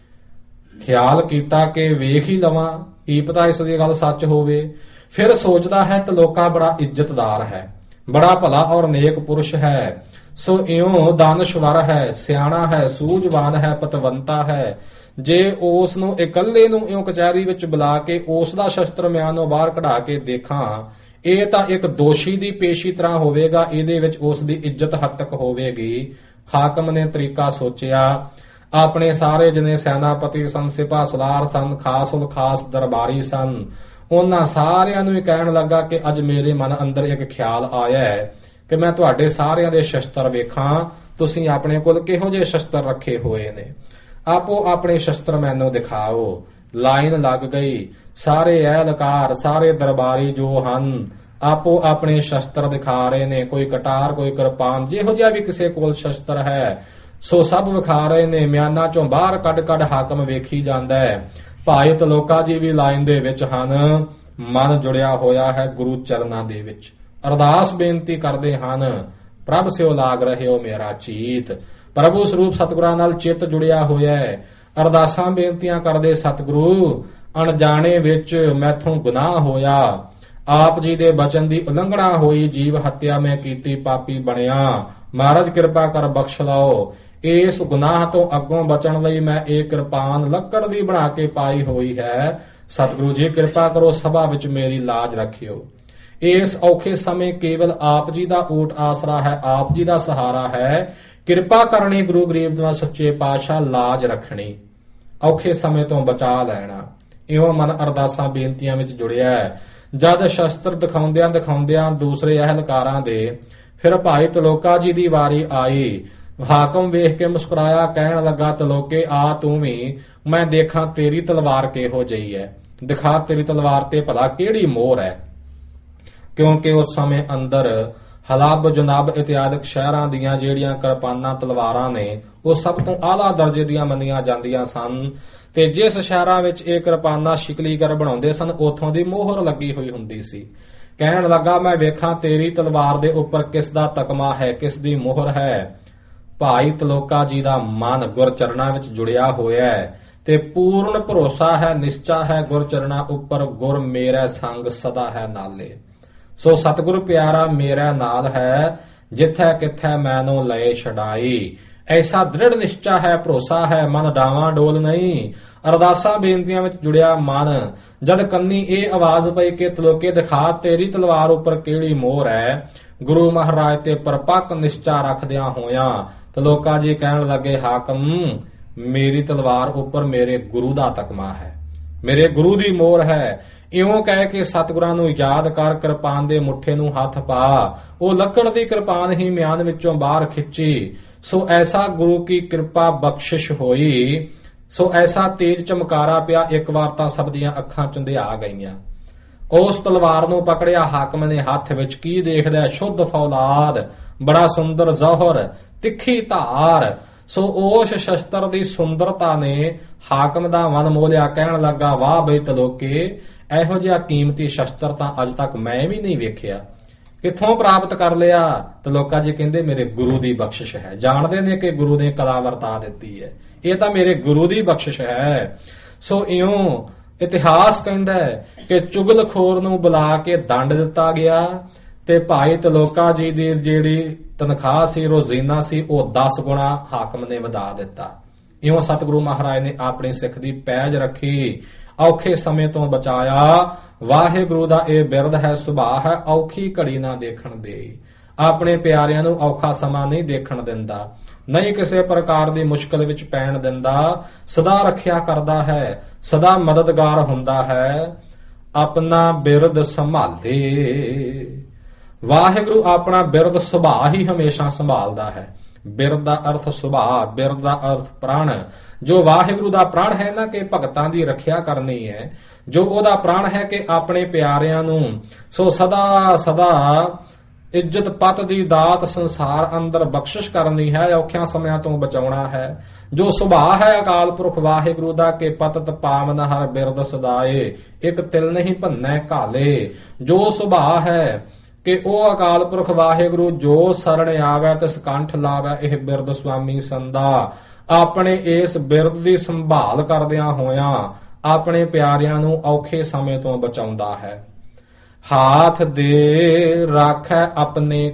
ਖਿਆਲ ਕੀਤਾ ਕਿ ਵੇਖ ਹੀ ਲਵਾਂ, ਕੀ ਪਤਾ ਇਸ ਦੀ ਗੱਲ ਸੱਚ ਹੋਵੇ। ਫਿਰ ਸੋਚਦਾ ਹੈ ਤਲੋਕਾ ਬੜਾ ਇੱਜ਼ਤਦਾਰ ਹੈ, ਬੜਾ ਭਲਾ ਔਰ ਨੇਕ ਪੁਰਸ਼ ਹੈ, ਸੋ ਇਉਂ ਦਾਨਸ਼ਵਰ ਹੈ, ਸਿਆਣਾ ਹੈ, ਸੂਝਵਾਨ ਹੈ, ਪਤਵੰਤਾ ਹੈ। ਜੇ ਉਸ ਨੂੰ ਇਕੱਲੇ ਨੂੰ ਇਉਂ ਕਚਹਿਰੀ ਵਿੱਚ ਬੁਲਾ ਕੇ ਉਸ ਦਾ ਸ਼ਸਤਰ ਮਿਆਨੋਂ ਬਾਹਰ ਕਢਾ ਕੇ ਦੇਖਾਂ, ਇਹ ਤਾਂ ਇੱਕ ਦੋਸ਼ੀ ਦੀ ਪੇਸ਼ੀ ਤਰ੍ਹਾਂ ਹੋਵੇਗਾ, ਇਹਦੇ ਵਿੱਚ ਉਸ ਦੀ ਇੱਜ਼ਤ ਹੱਦ ਤੱਕ ਹੋਵੇਗੀ। ਹਾਕਮ ਨੇ ਤਰੀਕਾ ਸੋਚਿਆ। ਆਪਣੇ ਸਾਰੇ ਜਿਨੇ ਸੈਨਾਪਤੀ ਸਨ, ਸਿਪਾਹ ਸਲਾਰ ਸਨ, ਖਾਸ ਉਲ ਖਾਸ ਦਰਬਾਰੀ ਸਨ, ਉਹਨਾਂ ਸਾਰਿਆਂ ਨੂੰ ਹੀ ਕਹਿਣ ਲੱਗਾ ਕਿ ਅੱਜ ਮੇਰੇ ਮਨ ਅੰਦਰ ਇੱਕ ਖਿਆਲ ਆਇਆ ਹੈ ਕਿ ਮੈਂ ਤੁਹਾਡੇ ਸਾਰਿਆਂ ਦੇ ਸ਼ਸਤਰ ਵੇਖਾਂ, ਤੁਸੀਂ ਆਪਣੇ ਕੋਲ ਕਿਹੋ ਜਿਹੇ ਸ਼ਸਤਰ ਰੱਖੇ ਹੋਏ ਨੇ, ਆਪੋ ਆਪਣੇ ਸ਼ਸਤਰ ਮੈਨੂੰ ਦਿਖਾਓ। ਲਾਈਨ ਲੱਗ ਗਈ। ਸਾਰੇ ਅਹਿਲਕਾਰ, ਸਾਰੇ ਦਰਬਾਰੀ ਜੋ ਹਨ ਆਪੋ ਆਪਣੇ ਸ਼ਸਤਰ ਦਿਖਾ ਰਹੇ ਨੇ, ਕੋਈ ਕਟਾਰ, ਕੋਈ ਕਿਰਪਾਨ, ਜਿਹੋ ਜਿਹਾ ਵੀ ਕਿਸੇ ਕੋਲ ਸ਼ਸਤਰ ਹੈ ਸੋ ਸਭ ਵਿਖਾ ਰਹੇ ਨੇ। ਮਿਆਨਾਂ ਚੋਂ ਬਾਹਰ ਕੱਢ ਕੱਢ ਹਾਕਮ ਵੇਖੀ ਜਾਂਦਾ ਹੈ। ਭਾਈ ਤਲੋਕਾ ਜੀ ਵੀ ਲਾਈਨ ਦੇ ਵਿੱਚ ਹਨ, ਮਨ ਜੁੜਿਆ ਹੋਇਆ ਹੈ ਗੁਰੂ ਚਰਨਾਂ ਦੇ ਵਿੱਚ। ਅਰਦਾਸ ਬੇਨਤੀ ਕਰਦੇ ਹਨ, ਪ੍ਰਭ ਸਿਓ ਲਾਗ ਰਹਿਓ ਮੇਰਾ ਚੀਤ। ਪ੍ਰਭੂ ਸਰੂਪ ਸਤਿਗੁਰਾਂ ਨਾਲ ਚਿੱਤ ਜੁੜਿਆ ਹੋਇਆ ਹੈ। ਅਰਦਾਸਾਂ ਬੇਨਤੀਆਂ ਕਰਦੇ, ਸਤਿਗੁਰੂ ਅਣਜਾਣੇ ਵਿੱਚ ਮੈਥੋਂ ਗੁਨਾਹ ਹੋਇਆ, ਆਪ ਜੀ ਦੇ ਬਚਨ ਦੀ ਉਲੰਘਣਾ ਹੋਈ, ਜੀਵ ਹੱਤਿਆ ਮੈਂ ਕੀਤੀ, ਪਾਪੀ ਬਣਿਆ, ਮਹਾਰਾਜ ਕਿਰਪਾ ਕਰ ਬਖਸ਼ ਲਾਓ। ਇਸ ਗੁਨਾਹ ਤੋਂ ਅੱਗੋਂ ਬਚਣ ਲਈ ਮੈਂ ਇਹ ਕਿਰਪਾਨ ਲੱਕੜ ਦੀ ਬਣਾ ਕੇ ਪਾਈ ਹੋਈ ਹੈ। ਸਤਿਗੁਰੂ ਜੀ ਕਿਰਪਾ ਕਰੋ, ਸਭਾ ਵਿੱਚ ਮੇਰੀ ਲਾਜ ਰੱਖਿਓ। ਇਸ ਔਖੇ ਸਮੇਂ ਕੇਵਲ ਆਪ ਜੀ ਦਾ ਓਟ ਆਸਰਾ ਹੈ, ਆਪ ਜੀ ਦਾ ਸਹਾਰਾ ਹੈ। ਕਿਰਪਾ ਕਰਨੀ ਗੁਰੂ ਗਰੀਬ ਨਿਵਾਜ ਸੱਚੇ ਪਾਤਸ਼ਾਹ, ਲਾਜ ਰੱਖਣੀ, ਔਖੇ ਸਮੇਂ ਤੋਂ ਬਚਾ ਲੈਣਾ। ਇਹੋ ਮਨ ਅਰਦਾਸਾਂ ਬੇਨਤੀਆਂ ਵਿੱਚ ਜੁੜਿਆ ਹੈ। ਜਦ ਸ਼ਸਤਰ ਦਿਖਾਉਂਦਿਆਂ ਦਿਖਾਉਂਦਿਆਂ ਦੂਸਰੇ ਅਹਿਲਕਾਰਾਂ ਦੇ ਫਿਰ ਭਾਈ ਤਲੋਕਾ ਜੀ ਦੀ ਵਾਰੀ ਆਈ। ਹਾਕਮ ਵੇਖ ਕੇ ਮੁਸਕਰਾਇਆ, ਕਹਿਣ ਲੱਗਾ, ਤਲੋਕੇ ਆ ਤੂੰ ਵੀ, ਮੈਂ ਦੇਖਾਂ ਤੇਰੀ ਤਲਵਾਰ ਕਿਹੋ ਜਿਹੀ ਹੈ, ਦਿਖਾ ਤੇਰੀ ਤਲਵਾਰ ਤੇ ਭਲਾ ਕਿਹੜੀ ਮੋਹਰ ਹੈ। ਕਿਉਂਕਿ ਉਸ ਸਮੇਂ ਅੰਦਰ ਹਲਬ, ਜੁਨਾਬ ਇਤਿਆਦਿਕ ਸ਼ਹਿਰਾਂ ਦੀਆਂ ਜਿਹੜੀਆਂ ਕਿਰਪਾਨਾਂ ਤਲਵਾਰਾਂ ਨੇ ਉਹ ਸਭ ਤੋਂ ਆਲਾ ਦਰਜੇ ਦੀਆਂ ਮੰਨੀਆਂ ਜਾਂਦੀਆਂ ਸਨ, ਤੇ ਜਿਸ ਸ਼ਹਿਰਾਂ ਵਿੱਚ ਇਹ ਕਿਰਪਾਨਾਂ ਸ਼ਿਕਲੀਗਰ ਬਣਾਉਂਦੇ ਸਨ ਉਥੋਂ ਦੀ ਮੋਹਰ ਲੱਗੀ ਹੋਈ ਹੁੰਦੀ ਸੀ। ਕਹਿਣ ਲੱਗਾ, ਮੈਂ ਵੇਖਾਂ ਤੇਰੀ ਤਲਵਾਰ ਦੇ ਉੱਪਰ ਕਿਸ ਦਾ ਤਕਮਾ ਹੈ, ਕਿਸ ਦੀ ਮੋਹਰ ਹੈ। ਭਾਈ ਤਲੋਕਾ ਜੀ ਦਾ ਮਨ ਗੁਰਚਰਨਾਂ ਵਿੱਚ ਜੁੜਿਆ ਹੋਇਆ ਹੈ ਤੇ ਪੂਰਨ ਭਰੋਸਾ ਹੈ, ਨਿਸ਼ਚਾ ਹੈ ਗੁਰਚਰਨਾਂ ਉੱਪਰ, ਗੁਰ ਮੇਰਾ ਸੰਗ ਸਦਾ ਹੈ ਨਾਲੇ। ਸੋ ਸਤਿਗੁਰ ਪਿਆਰਾ ਮੇਰਾ ਨਾਲ ਹੈ, ਜਿੱਥੈ ਕਿੱਥੈ ਮੈਨੂ ਲਏ ਛਡਾਈ। ਐਸਾ ਦ੍ਰਿੜ ਨਿਸ਼ਚਾ ਹੈ, ਭਰੋਸਾ ਹੈ, ਮਨ ਡਾਵਾਂ ਡੋਲ ਨਹੀਂ। ਅਰਦਾਸਾਂ ਬੇਨਤੀਆਂ ਵਿੱਚ ਜੁੜਿਆ ਮਨ। ਜਦ ਕੰਨੀ ਇਹ ਆਵਾਜ਼ ਪਈ ਕਿ ਤਲੋਕੇ ਦਿਖਾ ਤੇਰੀ ਤਲਵਾਰ ਉੱਪਰ ਕਿਹੜੀ ਮੋਹਰ ਹੈ, ਗੁਰੂ ਮਹਾਰਾਜ ਤੇ ਪਰਪੱਕ ਨਿਸ਼ਚਾ ਰੱਖਦਿਆਂ ਹੋਇਆਂ ਤਲੋਕਾ ਜੀ ਕਹਿਣ ਲੱਗੇ, ਹਾਕਮ ਮੇਰੀ ਤਲਵਾਰ ਉੱਪਰ ਮੇਰੇ ਗੁਰੂ ਦਾ ਤਕਮਾ ਹੈ, ਮੇਰੇ ਗੁਰੂ ਦੀ ਮੋਹਰ ਹੈ। ਇਉਂ ਕਹਿ ਕੇ ਸਤਿਗੁਰਾਂ ਨੂੰ ਯਾਦ ਕਰ ਕਿਰਪਾਨ ਦੇ ਮੁੱਠੇ ਨੂੰ ਹੱਥ ਪਾ। ਉਹ ਲੱਕੜ ਦੀ ਕਿਰਪਾਨ ਹੀ ਮਿਆਨ ਵਿੱਚੋਂ ਬਾਹਰ ਖਿੱਚੀ। ਸੋ ਐਸਾ ਗੁਰੂ ਕੀ ਕਿਰਪਾ ਬਖਸ਼ਿਸ਼ ਹੋਈ, ਸੋ ਐਸਾ ਤੇਜ ਚਮਕਾਰਾ ਪਿਆ, ਇੱਕ ਵਾਰ ਤਾਂ ਸਭ ਦੀਆਂ ਅੱਖਾਂ ਚੁੰਧਿਆ ਗਈਆਂ। ਉਸ ਤਲਵਾਰ ਨੂੰ ਪਕੜਿਆ ਹਾਕਮ ਨੇ ਹੱਥ ਵਿੱਚ। ਕੀ ਦੇਖਦਾ, ਸ਼ੁੱਧ ਫੌਲਾਦ, ਬੜਾ ਸੁੰਦਰ ਜ਼ੋਹਰ, ਤਿੱਖੀ ਧਾਰ। ਸੋ ਉਸ ਸ਼ਸਤਰ ਦੀ ਸੁੰਦਰਤਾ ਨੇ ਹਾਕਮ ਦਾ ਮਨ ਮੋਹ ਲਿਆ। ਕਹਿਣ ਲੱਗਾ, ਵਾਹ ਬਈ ਤਲੋਕੇ, ਇਹੋ ਜਿਹਾ ਕੀਮਤੀ ਸ਼ਸਤਰ ਤਾਂ ਅੱਜ ਤੱਕ ਮੈਂ ਵੀ ਨਹੀਂ ਵੇਖਿਆ। ਕਿੱਥੋਂ ਪ੍ਰਾਪਤ ਕਰ ਲਿਆ? ਤੇ ਲੋਕਾਂ ਜੀ ਕਹਿੰਦੇ ਮੇਰੇ ਗੁਰੂ ਦੀ ਬਖਸ਼ਿਸ਼ ਹੈ। ਜਾਣਦੇ ਨੇ ਕਿ ਗੁਰੂ ਨੇ ਕਲਾ ਵਰਤਾ ਦਿੱਤੀ ਹੈ, ਇਹ ਤਾਂ ਮੇਰੇ ਗੁਰੂ ਦੀ ਬਖਸ਼ਿਸ਼ ਹੈ। ਸੋ ਇਉਂ ਇਤਿਹਾਸ ਕਹਿੰਦਾ ਹੈ ਕਿ ਚੁਗਲਖੋਰ ਨੂੰ ਬੁਲਾ ਕੇ ਦੰਡ ਦਿੱਤਾ ਗਿਆ ਤੇ ਭਾਈ ਤਲੋਕਾ ਜੀ ਦੀ ਜਿਹੜੀ ਤਨਖਾਹ ਸੀ, ਰੋਜ਼ੀਨਾ ਸੀ, ਉਹ ਦਸ ਗੁਣਾ ਹਾਕਮ ਨੇ ਵਧਾ ਦਿੱਤਾ। ਇਉਂ ਸਤਿਗੁਰੂ ਮਹਾਰਾਜ ਨੇ ਆਪਣੀ ਸਿੱਖ ਦੀ ਪੈਜ ਰੱਖੀ, ਔਖੇ ਸਮੇਂ ਤੋਂ ਬਚਾਇਆ। ਵਾਹਿਗੁਰੂ ਦਾ ਇਹ ਬਿਰਧ ਹੈ, ਸੁਭਾਅ ਹੈ, ਔਖੀ ਘੜੀ ਨਾ ਦੇਖਣ ਦੇ। ਆਪਣੇ ਪਿਆਰਿਆਂ ਨੂੰ ਔਖਾ ਸਮਾਂ ਨਹੀਂ ਦੇਖਣ ਦਿੰਦਾ, ਨਹੀਂ ਕਿਸੇ ਪ੍ਰਕਾਰ ਦੀ ਮੁਸ਼ਕਲ ਵਿੱਚ ਪੈਣ ਦਿੰਦਾ, ਸਦਾ ਰੱਖਿਆ ਕਰਦਾ ਹੈ, ਸਦਾ ਮਦਦਗਾਰ ਹੁੰਦਾ ਹੈ। ਆਪਣਾ ਬਿਰਧ ਸੰਭਾਲੇ। ਵਾਹਿਗੁਰੂ ਆਪਣਾ ਬਿਰਧ ਸੁਭਾਅ ਹੀ ਹਮੇਸ਼ਾ ਸੰਭਾਲਦਾ ਹੈ। ਬਿਰਧ ਦਾ ਅਰਥ ਸੁਭਾਅ, ਬਿਰਧ ਦਾ ਅਰਥ ਪ੍ਰਾਣ। ਜੋ ਵਾਹਿਗੁਰੂ ਦਾ ਪ੍ਰਾਣ ਹੈ ਨਾ ਕਿ ਭਗਤਾਂ ਦੀ ਰੱਖਿਆ ਕਰਨੀ ਹੈ, ਜੋ ਉਹਦਾ ਪ੍ਰਾਣ ਹੈ ਕਿ ਆਪਣੇ ਪਿਆਰਿਆਂ ਨੂੰ ਸੋ ਸਦਾ ਸਦਾ ਇੱਜ਼ਤ ਪਤ ਦੀ ਦਾਤ ਸੰਸਾਰ ਅੰਦਰ ਬਖਸ਼ਿਸ਼ ਕਰਨੀ ਹੈ, ਔਖਿਆਂ ਸਮਿਆਂ ਤੋਂ ਬਚਾਉਣਾ ਹੈ। ਜੋ ਸੁਭਾਅ ਹੈ ਅਕਾਲ ਪੁਰਖ ਵਾਹਿਗੁਰੂ ਦਾ ਕਿ ਪਤਤ ਪਾਵਨ ਹਰ ਬਿਰਧ ਸਦਾਏ, ਇੱਕ ਤਿਲ ਨਹੀਂ ਭੰਨੈ ਘਾਲੇ। ਜੋ ਸੁਭਾਅ ਹੈ ਕਿ ਉਹ ਅਕਾਲ ਪੁਰਖ ਵਾਹਿਗੁਰੂ ਜੋ ਸਰਣ ਆਵੈ ਤਿਸ ਕੰਠ ਲਾਵੈ, ਇਹ ਬਿਰਧ ਸੁਆਮੀ ਸੰਦਾ। ਆਪਣੇ ਇਸ ਬਿਰਧ ਦੀ ਸੰਭਾਲ ਕਰਦਿਆਂ ਹੋਇਆਂ ਆਪਣੇ ਪਿਆਰਿਆਂ ਨੂੰ ਔਖੇ ਸਮੇਂ ਤੋਂ ਬਚਾਉਂਦਾ ਹੈ। ਹਾਥ ਦੇ ਰਾਖੈ ਆਪਣੇ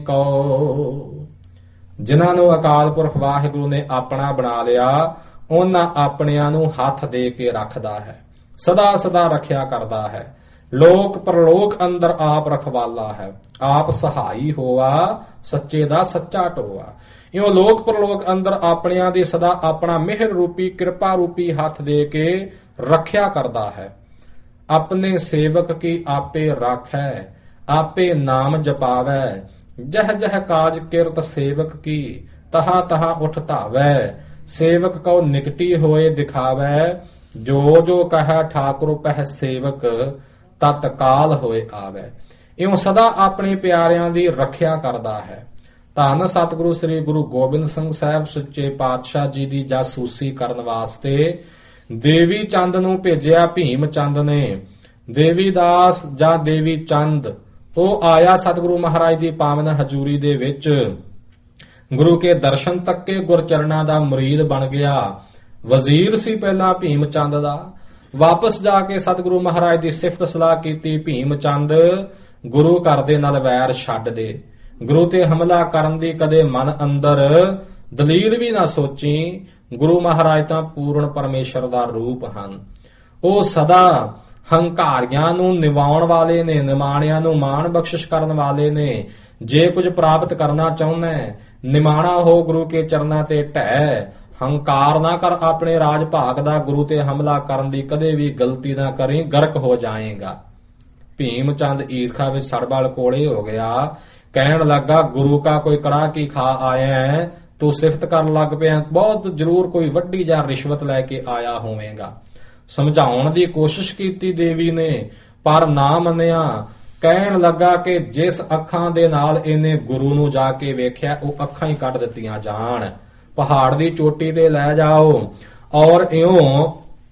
ਕੋ। ਜਿਨ੍ਹਾਂ ਨੂੰ ਅਕਾਲ ਪੁਰਖ ਵਾਹਿਗੁਰੂ ਨੇ ਆਪਣਾ ਬਣਾ ਲਿਆ, ਉਹਨਾਂ ਆਪਣਿਆਂ ਨੂੰ ਹੱਥ ਦੇ ਕੇ ਰੱਖਦਾ ਹੈ, ਸਦਾ ਸਦਾ ਰੱਖਿਆ ਕਰਦਾ ਹੈ। ਲੋਕ ਪਰਲੋਕ ਅੰਦਰ ਆਪ ਰਖਵਾਲਾ ਹੈ, ਆਪ ਸਹਾਈ ਹੋਆ, ਸੱਚੇ ਦਾ ਸੱਚਾ ਟੋਆ। ਇਉਂ ਲੋਕ ਪਰਲੋਕ ਅੰਦਰ ਆਪਣਿਆਂ ਦੀ ਸਦਾ ਆਪਣਾ ਮਿਹਰ ਰੂਪੀ ਕਿਰਪਾ ਰੂਪੀ ਹੱਥ ਦੇ ਕੇ ਰੱਖਿਆ ਕਰਦਾ ਹੈ। ਆਪਣੇ ਸੇਵਕ ਕੀ ਆਪੇ ਰਾਖੈ, ਆਪੇ ਨਾਮ ਜਪਾਵੈ, ਜਹ ਜਹ ਕਾਜ ਕਿਰਤ ਸੇਵਕ ਕੀ, ਤਹਾ ਤਹਾ ਉਠ ਧਾਵੈ। ਸੇਵਕ ਕਉ ਨਿਕਟੀ ਹੋਏ ਦਿਖਾਵੈ, ਜੋ ਜੋ ਕਹੈ ਠਾਕੁਰ ਪਹਿ ਸੇਵਕ, ਤਤਕਾਲ ਹੋਏ ਆਵੈ। ਇਉਂ ਸਦਾ ਆਪਣੇ ਪਿਆਰਿਆਂ ਦੀ ਰੱਖਿਆ ਕਰਦਾ ਹੈ। ਧੰਨ ਸਤਿਗੁਰੂ ਸ੍ਰੀ ਗੁਰੂ ਗੋਬਿੰਦ ਸਿੰਘ ਸਾਹਿਬ ਸੱਚੇ ਪਾਤਸ਼ਾਹ ਜੀ ਦੀ ਜਾਸੂਸੀ ਕਰਨ ਵਾਸਤੇ ਦੇਵੀ ਚੰਦ ਨੂੰ ਭੇਜਿਆ ਭੀਮ ਚੰਦ ਨੇ। ਦੇਵੀ ਦਾਸ ਜਾਂ ਦੇਵੀ ਚੰਦ ਉਹ ਆਇਆ ਸਤਿਗੁਰੂ ਮਹਾਰਾਜ ਦੀ ਪਾਵਨ ਹਜ਼ੂਰੀ ਦੇ ਵਿੱਚ, ਗੁਰੂ ਕੇ ਦਰਸ਼ਨ ਤੱਕੇ ਗੁਰਚਰਨਾਂ ਦਾ ਮੁਰੀਦ ਬਣ ਗਿਆ। ਵਜ਼ੀਰ ਸੀ ਪਹਿਲਾਂ ਭੀਮ ਚੰਦ ਦਾ। ਵਾਪਸ ਜਾ ਕੇ ਸਤਿਗੁਰੂ ਮਹਾਰਾਜ ਦੀ ਸਿਫਤ ਸਲਾਹ ਕੀਤੀ। ਭੀਮ ਚੰਦ ਗੁਰੂ ਘਰ ਦੇ ਨਾਲ ਵੈਰ ਛੱਡ ਦੇ, ਗੁਰੂ ਤੇ ਹਮਲਾ ਕਰਨ ਦੀ ਕਦੇ ਮਨ ਅੰਦਰ ਦਲੀਲ ਵੀ ਨਾ ਸੋਚੀ। ਗੁਰੂ ਮਹਾਰਾਜ ਤਾਂ ਪੂਰਨ ਪਰਮੇਸ਼ਰ ਦਾ ਰੂਪ ਹਨ। ਉਹ ਸਦਾ ਹੰਕਾਰੀਆਂ ਨੂੰ ਨਿਵਾਉਣ ਵਾਲੇ ਨੇ, ਨਿਮਾਣਿਆਂ ਨੂੰ ਮਾਣ ਬਖਸ਼ਿਸ਼ ਕਰਨ ਵਾਲੇ ਨੇ। ਜੇ ਕੁਝ ਪ੍ਰਾਪਤ ਕਰਨਾ ਚਾਹੁੰਦਾ ਹੈ, ਨਿਮਾਣਾ ਹੋ ਗੁਰੂ ਕੇ ਚਰਨਾਂ ਤੇ ਢਹਿ। ਹੰਕਾਰ ਨਾ ਕਰ ਆਪਣੇ ਰਾਜ ਭਾਗ ਦਾ, ਗੁਰੂ ਤੇ ਹਮਲਾ ਕਰਨ ਦੀ ਕਦੇ ਵੀ ਗਲਤੀ ਨਾ ਕਰੀ, ਗਰਕ ਹੋ ਜਾਏਗਾ। ਭੀਮ ਚੰਦ ਈਰਖਾ ਵਿੱਚ ਸੜਬਲ ਕੋਲੇ ਹੋ ਗਿਆ। ਕਹਿਣ ਲੱਗਾ ਗੁਰੂ ਕਾ ਕੋਈ ਕੜਾ ਕੀ ਖਾ ਆਇਆ ਹੈ, ਤੂੰ ਸਿਫਤ ਕਰਨ ਲੱਗ ਪਿਆ, ਬਹੁਤ ਜ਼ਰੂਰ ਕੋਈ ਵੱਡੀ ਜਾਂ ਰਿਸ਼ਵਤ ਲੈ ਕੇ ਆਇਆ ਹੋਵੇਗਾ। ਸਮਝਾਉਣ ਦੀ ਕੋਸ਼ਿਸ਼ ਕੀਤੀ ਦੇਵੀ ਨੇ, ਪਰ ਨਾ ਮੰਨਿਆ। ਕਹਿਣ ਲੱਗਾ ਕਿ ਜਿਸ ਅੱਖਾਂ ਦੇ ਨਾਲ ਇਹਨੇ ਗੁਰੂ ਨੂੰ ਜਾ ਕੇ ਵੇਖਿਆ, ਉਹ ਅੱਖਾਂ ਹੀ ਕੱਢ ਦਿੱਤੀਆਂ ਜਾਣ। ਪਹਾੜ ਦੀ ਚੋਟੀ ਤੇ ਲੈ ਜਾਓ ਔਰ ਇਉਂ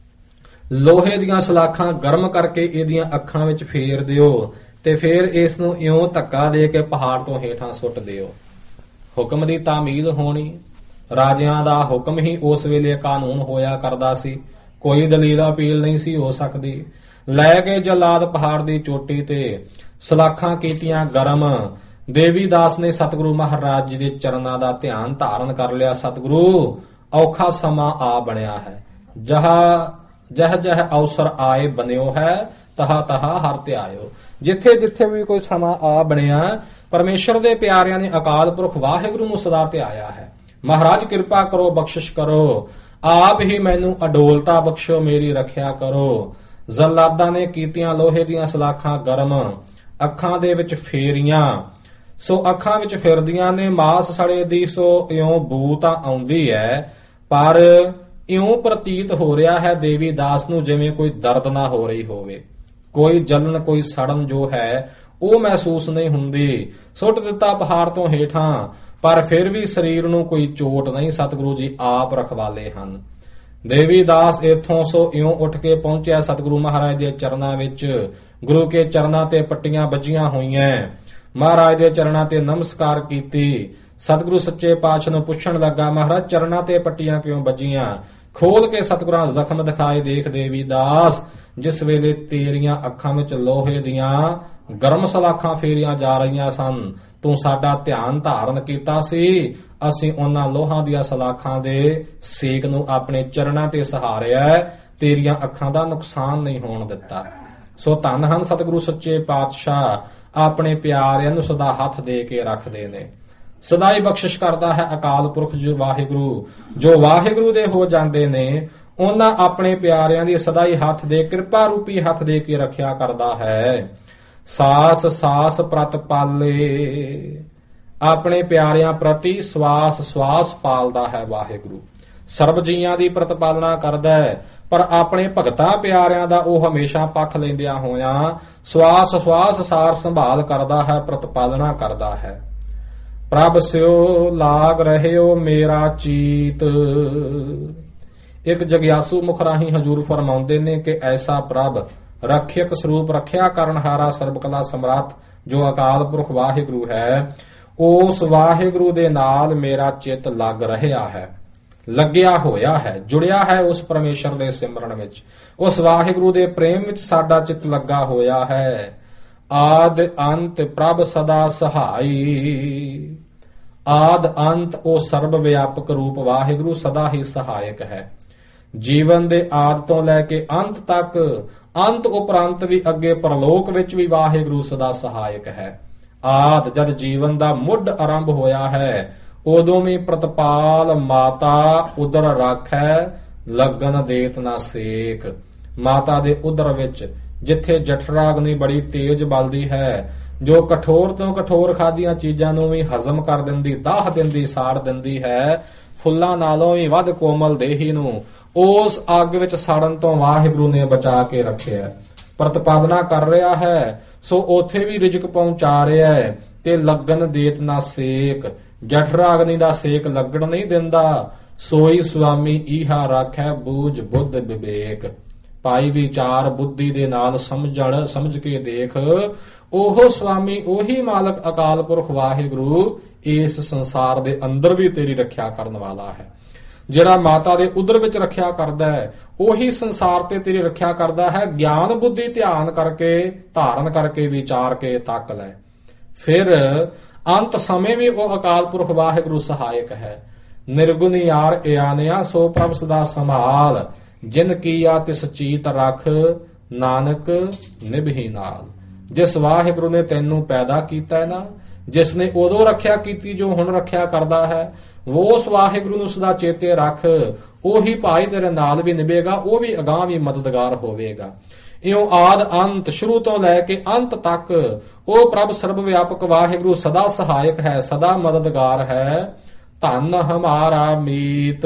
ਲੋਹੇ ਦੀਆਂ ਸਲਾਖਾਂ ਗਰਮ ਕਰਕੇ ਇਹਦੀਆਂ ਅੱਖਾਂ ਵਿੱਚ ਫੇਰ ਦਿਓ ਤੇ ਫਿਰ ਇਸ ਨੂੰ ਇਉਂ ਧੱਕਾ ਦੇ ਕੇ ਪਹਾੜ ਤੋਂ ਹੇਠਾਂ ਸੁੱਟ ਦਿਓ। ਹੁਕਮ ਦੀ ਤਾਮੀਲ ਹੋਣੀ। ਰਾਜਿਆਂ ਦਾ ਹੁਕਮ ਹੀ ਉਸ ਵੇਲੇ ਕਾਨੂੰਨ ਹੋਇਆ ਕਰਦਾ ਸੀ, ਕੋਈ ਦਲੀਲ ਅਪੀਲ ਨਹੀਂ ਸੀ ਹੋ ਸਕਦੀ। ਲੈ ਕੇ ਜਲਾਦ ਪਹਾੜ ਦੀ ਚੋਟੀ ਤੇ ਸਲਾਖਾਂ ਕੀਤੀਆਂ ਗਰਮ। ਦੇਵੀ ਦਾਸ ਨੇ ਸਤਿਗੁਰੂ ਮਹਾਰਾਜ ਜੀ ਦੇ ਚਰਨਾਂ ਦਾ ਧਿਆਨ ਧਾਰਨ ਕਰ ਲਿਆ। ਸਤਿਗੁਰੂ ਔਖਾ ਸਮਾਂ ਆ ਬਣਿਆ ਹੈ, ਜਹਾ ਜਹ ਜਹ ਅਵਸਰ ਆਏ ਬਨਿਓ ਹੈ, ਤਹਾ ਤਹਾ ਹਰ ਧਿਆਇਓ। ਜਿੱਥੇ ਜਿੱਥੇ ਵੀ ਕੋਈ ਸਮਾਂ ਆ ਬਣਿਆ, ਪਰਮੇਸ਼ਰ ਦੇ ਪਿਆਰਿਆਂ ਨੇ ਅਕਾਲ ਪੁਰਖ ਵਾਹਿਗੁਰੂ ਨੂੰ ਸਦਾ ਧਿਆਇਆ ਹੈ। ਮਹਾਰਾਜ ਕਿਰਪਾ ਕਰੋ, ਬਖਸ਼ਿਸ਼ ਕਰੋ, ਆਪ ਹੀ ਮੈਨੂੰ ਅਡੋਲਤਾ ਬਖਸ਼ੋ, ਮੇਰੀ ਰੱਖਿਆ ਕਰੋ। ਜ਼ਲਾਦਾਂ ਨੇ ਕੀਤੀਆਂ ਲੋਹੇ ਦੀਆਂ ਸਲਾਖਾਂ ਗਰਮ, ਅੱਖਾਂ ਦੇ ਵਿੱਚ ਫੇਰੀਆਂ। ਸੋ ਅੱਖਾਂ ਵਿੱਚ ਫਿਰਦੀਆਂ ਨੇ ਮਾਸ ਸੜੇ ਦੀ, ਸੋ ਇਉਂ ਬੂ ਤਾਂ ਆਉਂਦੀ ਹੈ, ਪਰ ਇਉਂ ਪ੍ਰਤੀਤ ਹੋ ਰਿਹਾ ਹੈ ਦੇਵੀ ਦਾਸ ਨੂੰ ਜਿਵੇਂ ਕੋਈ ਦਰਦ ਨਾ ਹੋ ਰਹੀ ਹੋਵੇ। ਕੋਈ ਜਲਨ, ਕੋਈ ਸੜਨ ਜੋ ਹੈ ਉਹ ਮਹਿਸੂਸ ਨਹੀਂ ਹੁੰਦੀ। ਸੁੱਟ ਦਿੱਤਾ ਪਹਾੜ ਤੋਂ ਹੇਠਾਂ, ਪਰ ਫਿਰ ਵੀ ਸਰੀਰ ਨੂੰ ਕੋਈ ਚੋਟ ਨਹੀਂ। ਸਤਿਗੁਰੂ ਜੀ ਆਪ ਰਖਵਾਲੇ ਹਨ। ਦੇਵੀ ਦਾਸ ਇਥੋਂ ਸੋ ਇਉਂ ਉੱਠ ਕੇ ਪਹੁੰਚਿਆ ਸਤਿਗੁਰੂ ਮਹਾਰਾਜ ਦੇ ਚਰਨਾਂ ਵਿੱਚ। ਗੁਰੂ ਕੇ ਚਰਨਾਂ ਤੇ ਪੱਟੀਆਂ ਵੱਜੀਆਂ ਹੋਈਆਂ। ਮਹਾਰਾਜ ਦੇ ਚਰਨਾਂ ਤੇ ਨਮਸਕਾਰ ਕੀਤੀ। ਸਤਿਗੁਰੂ ਸੱਚੇ ਪਾਤਸ਼ਾਹ ਨੂੰ ਪੁੱਛਣ ਲੱਗਾ, ਮਹਾਰਾਜ ਚਰਨਾਂ ਤੇ ਪੱਟੀਆਂ ਕਿਉਂ ਵੱਜੀਆਂ? ਖੋਲ ਕੇ ਸਤਿਗੁਰਾਂ ਜ਼ਖਮ ਦਿਖਾਏ। ਦੇਖ ਦੇਵੀ ਦਾਸ, ਜਿਸ ਵੇਲੇ ਤੇਰੀਆਂ ਅੱਖਾਂ ਵਿੱਚ ਲੋਹੇ ਦੀਆਂ ਗਰਮ ਸਲਾਖਾਂ ਫੇਰੀਆਂ ਜਾ ਰਹੀਆਂ ਸਨ, ਤੂੰ ਸਾਡਾ ਧਿਆਨ ਧਾਰਨ ਕੀਤਾ ਸੀ। ਅਸੀਂ ਉਹਨਾਂ ਲੋਹਾਂ ਦੀਆਂ ਸਲਾਖਾਂ ਦੇ ਸੇਕ ਨੂੰ ਆਪਣੇ ਚਰਨਾਂ ਤੇ ਸਹਾਰਿਆ, ਤੇਰੀਆਂ ਅੱਖਾਂ ਦਾ ਨੁਕਸਾਨ ਨਹੀਂ ਹੋਣ ਦਿੱਤਾ। ਸੋ ਧੰਨ ਹਨ ਸਤਿਗੁਰੂ ਸੱਚੇ ਪਾਤਸ਼ਾਹ, ਆਪਣੇ ਪਿਆਰਿਆਂ ਨੂੰ ਸਦਾ ਹੱਥ ਦੇ ਕੇ ਰੱਖਦੇ ਨੇ। ਸਦਾ ਹੀ ਬਖਸ਼ਿਸ਼ ਕਰਦਾ ਹੈ ਅਕਾਲ ਪੁਰਖ ਜੋ ਵਾਹਿਗੁਰੂ। ਜੋ ਵਾਹਿਗੁਰੂ ਦੇ ਹੋ ਜਾਂਦੇ ਨੇ, ਉਹਨਾਂ ਆਪਣੇ ਪਿਆਰਿਆਂ ਦੀ ਸਦਾ ਹੀ ਹੱਥ ਦੇ, ਕਿਰਪਾ ਰੂਪੀ ਹੱਥ ਦੇ ਕੇ ਰੱਖਿਆ ਕਰਦਾ ਹੈ। ਸਾਸ ਸਾਸ ਪ੍ਰਤ ਪਾਲੇ, ਆਪਣੇ ਪਿਆਰਿਆਂ ਪ੍ਰਤੀ ਸਵਾਸ ਸਵਾਸ ਪਾਲਦਾ ਹੈ ਵਾਹਿਗੁਰੂ। ਸਰਬ ਜੀਆਂ ਦੀ ਪ੍ਰਤਪਾਲਨਾ ਕਰਦਾ ਹੈ, ਪਰ ਆਪਣੇ ਭਗਤਾਂ ਪਿਆਰਿਆਂ ਦਾ ਉਹ ਹਮੇਸ਼ਾ ਪੱਖ ਲੈਂਦਿਆਂ ਹੋਇਆਂ ਸਵਾਸ ਸਵਾਸ ਸਾਰ ਸੰਭਾਲ ਕਰਦਾ ਹੈ, ਪ੍ਰਤਪਾਲਨਾ ਕਰਦਾ ਹੈ। ਪ੍ਰਭ ਸਿਓ ਲਾਗ ਰਹਿਓ ਮੇਰਾ ਚੀਤ। ਇੱਕ ਜਗਿਆਸੂ ਮੁਖ ਰਾਹੀਂ ਹਜੂਰ ਫਰਮਾਉਂਦੇ ਨੇ ਕਿ ਐਸਾ ਪ੍ਰਭ ਰੱਖਿਅਕ ਸਰੂਪ, ਰੱਖਿਆ ਕਰਨਹਾਰਾ, ਸਰਬ ਕਲਾ ਸਮਰੱਥ ਜੋ ਅਕਾਲ ਪੁਰਖ ਵਾਹਿਗੁਰੂ ਹੈ, ਉਸ ਵਾਹਿਗੁਰੂ ਦੇ ਨਾਲ ਮੇਰਾ ਚਿੱਤ ਲੱਗ ਰਿਹਾ ਹੈ, ਲੱਗਿਆ ਹੋਇਆ ਹੈ, ਜੁੜਿਆ ਹੈ ਉਸ ਪਰਮੇਸ਼ਰ ਦੇ ਸਿਮਰਨ ਵਿੱਚ। ਉਸ ਵਾਹਿਗੁਰੂ ਦੇ ਪ੍ਰੇਮ ਵਿੱਚ ਸਾਡਾ ਚਿੱਤ ਲੱਗਾ ਹੋਇਆ ਹੈ। ਆਦ ਅੰਤ ਪ੍ਰਭ ਸਦਾ ਸਹਾਈ। ਆਦ ਅੰਤ ਉਹ ਸਰਬ ਵਿਆਪਕ ਰੂਪ ਵਾਹਿਗੁਰੂ ਸਦਾ ਹੀ ਸਹਾਇਕ ਹੈ। ਜੀਵਨ ਦੇ ਆਦ ਤੋਂ ਲੈ ਕੇ ਅੰਤ ਤੱਕ, ਅੰਤ ਉਪਰੰਤ ਵੀ ਅੱਗੇ ਪਰਲੋਕ ਵਿੱਚ ਵੀ ਵਾਹਿਗੁਰੂ ਸਦਾ ਸਹਾਇਕ ਹੈ। ਆਦ ਜਦ ਜੀਵਨ ਦਾ ਮੁੱਢ ਆਰੰਭ ਹੋਇਆ ਹੈ, ਉਦੋਂ ਵੀ ਪ੍ਰਤਪਾਲ ਮਾਤਾ ਉਦਰ ਰਾਖੈ, ਲੱਗਨ ਦੇਤ ਨਾ ਸੇਕ। ਮਾਤਾ ਦੇ ਉਦਰ ਵਿੱਚ ਜਿੱਥੇ ਜਠਰਾਗਨੀ ਬੜੀ ਤੇਜ਼ ਬਲਦੀ ਹੈ, ਜੋ ਕਠੋਰ ਤੋਂ ਕਠੋਰ ਖਾਦੀਆਂ ਚੀਜ਼ਾਂ ਨੂੰ ਵੀ ਹਜ਼ਮ ਕਰ ਦਿੰਦੀ, ਦਾਹ ਦਿੰਦੀ, ਸਾੜ ਦਿੰਦੀ ਹੈ, ਫੁੱਲਾਂ ਨਾਲੋਂ ਵੀ ਵੱਧ ਕੋਮਲ ਦੇਹੀ ਨੂੰ ਉਸ ਅੱਗ ਵਿੱਚ ਸਾੜਨ ਤੋਂ ਵਾਹਿਗੁਰੂ ਨੇ ਬਚਾ ਕੇ ਰੱਖਿਆ। ਪ੍ਰਤਪਾਦਨਾ ਕਰ ਰਿਹਾ ਹੈ, ਸੋ ਉਥੇ ਵੀ ਰਿਜਕ ਪਹੁੰਚਾ ਰਿਹਾ ਹੈ। ਤੇ ਲੱਗਣ ਦੇਤ ਨਾ ਸੇਕ, ਜਠਰਾਗਨੀ ਦਾ ਸੇਕ ਲੱਗਣ ਨਹੀਂ ਦਿੰਦਾ। ਸੋਈ ਸੁਆਮੀ ਈਹਾ ਰਾਖੈ ਬੂਝ ਬੁੱਧ ਵਿਵੇਕ। ਭਾਈ ਵਿਚਾਰ ਬੁੱਧੀ ਦੇ ਨਾਲ ਸਮਝਣ, ਸਮਝ ਕੇ ਦੇਖ, ਉਹ ਸੁਆਮੀ, ਉਹੀ ਮਾਲਕ ਅਕਾਲ ਪੁਰਖ ਵਾਹਿਗੁਰੂ ਇਸ ਸੰਸਾਰ ਦੇ ਅੰਦਰ ਵੀ ਤੇਰੀ ਰੱਖਿਆ ਕਰਨ ਵਾਲਾ ਹੈ। ਜਿਹੜਾ ਮਾਤਾ ਦੇ ਉਦਰ ਵਿੱਚ ਰੱਖਿਆ ਕਰਦਾ ਹੈ, ਉਹੀ ਸੰਸਾਰ ਤੇ ਤੇਰੀ ਰੱਖਿਆ ਕਰਦਾ ਹੈ। ਗਿਆਨ ਬੁੱਧੀ ਧਿਆਨ ਕਰਕੇ, ਧਾਰਨ ਕਰਕੇ, ਵਿਚਾਰ ਕੇ ਤੱਕ ਲੈ। ਫਿਰ ਅੰਤ ਸਮੇਂ ਵੀ ਉਹ ਅਕਾਲ ਪੁਰਖ ਵਾਹਿਗੁਰੂ ਸਹਾਇਕ ਹੈ। ਨਿਰਗੁਣ ਯਾਰ ਇਆਨਿਆ ਸੋ ਪ੍ਰਭ ਸਦਾ ਸੰਭਾਲ, ਜਿਨ ਕੀਆ ਤਿਸ ਚੀਤ ਰਖ, ਨਾਨਕ ਨਿਭੀ ਨਾਲ। ਜਿਸ ਵਾਹਿਗੁਰੂ ਨੇ ਤੈਨੂੰ ਪੈਦਾ ਕੀਤਾ ਹੈ ਨਾ, ਜਿਸ ਨੇ ਉਦੋਂ ਰੱਖਿਆ ਕੀਤੀ ਜੋ ਹੁਣ ਰੱਖਿਆ ਕਰਦਾ ਹੈ, ਉਸ ਵਾਹਿਗੁਰੂ ਨੂੰ ਸਦਾ ਚੇਤੇ ਰੱਖ। ਉਹੀ ਭਾਈ ਤੇਰੇ ਨਾਲ ਵੀ ਨਿਭੇਗਾ, ਉਹ ਵੀ ਅਗਾਂਹ ਵੀ ਮਦਦਗਾਰ ਹੋਵੇਗਾ। ਇਉਂ ਆਦ ਅੰਤ, ਸ਼ੁਰੂ ਤੋਂ ਲੈ ਕੇ ਅੰਤ ਤੱਕ ਉਹ ਪ੍ਰਭ ਸਰਬ ਵਿਆਪਕ ਵਾਹਿਗੁਰੂ ਸਦਾ ਸਹਾਇਕ ਹੈ, ਸਦਾ ਮਦਦਗਾਰ ਹੈ। ਧੰਨ ਹਮਾਰਾ ਮੀਤ,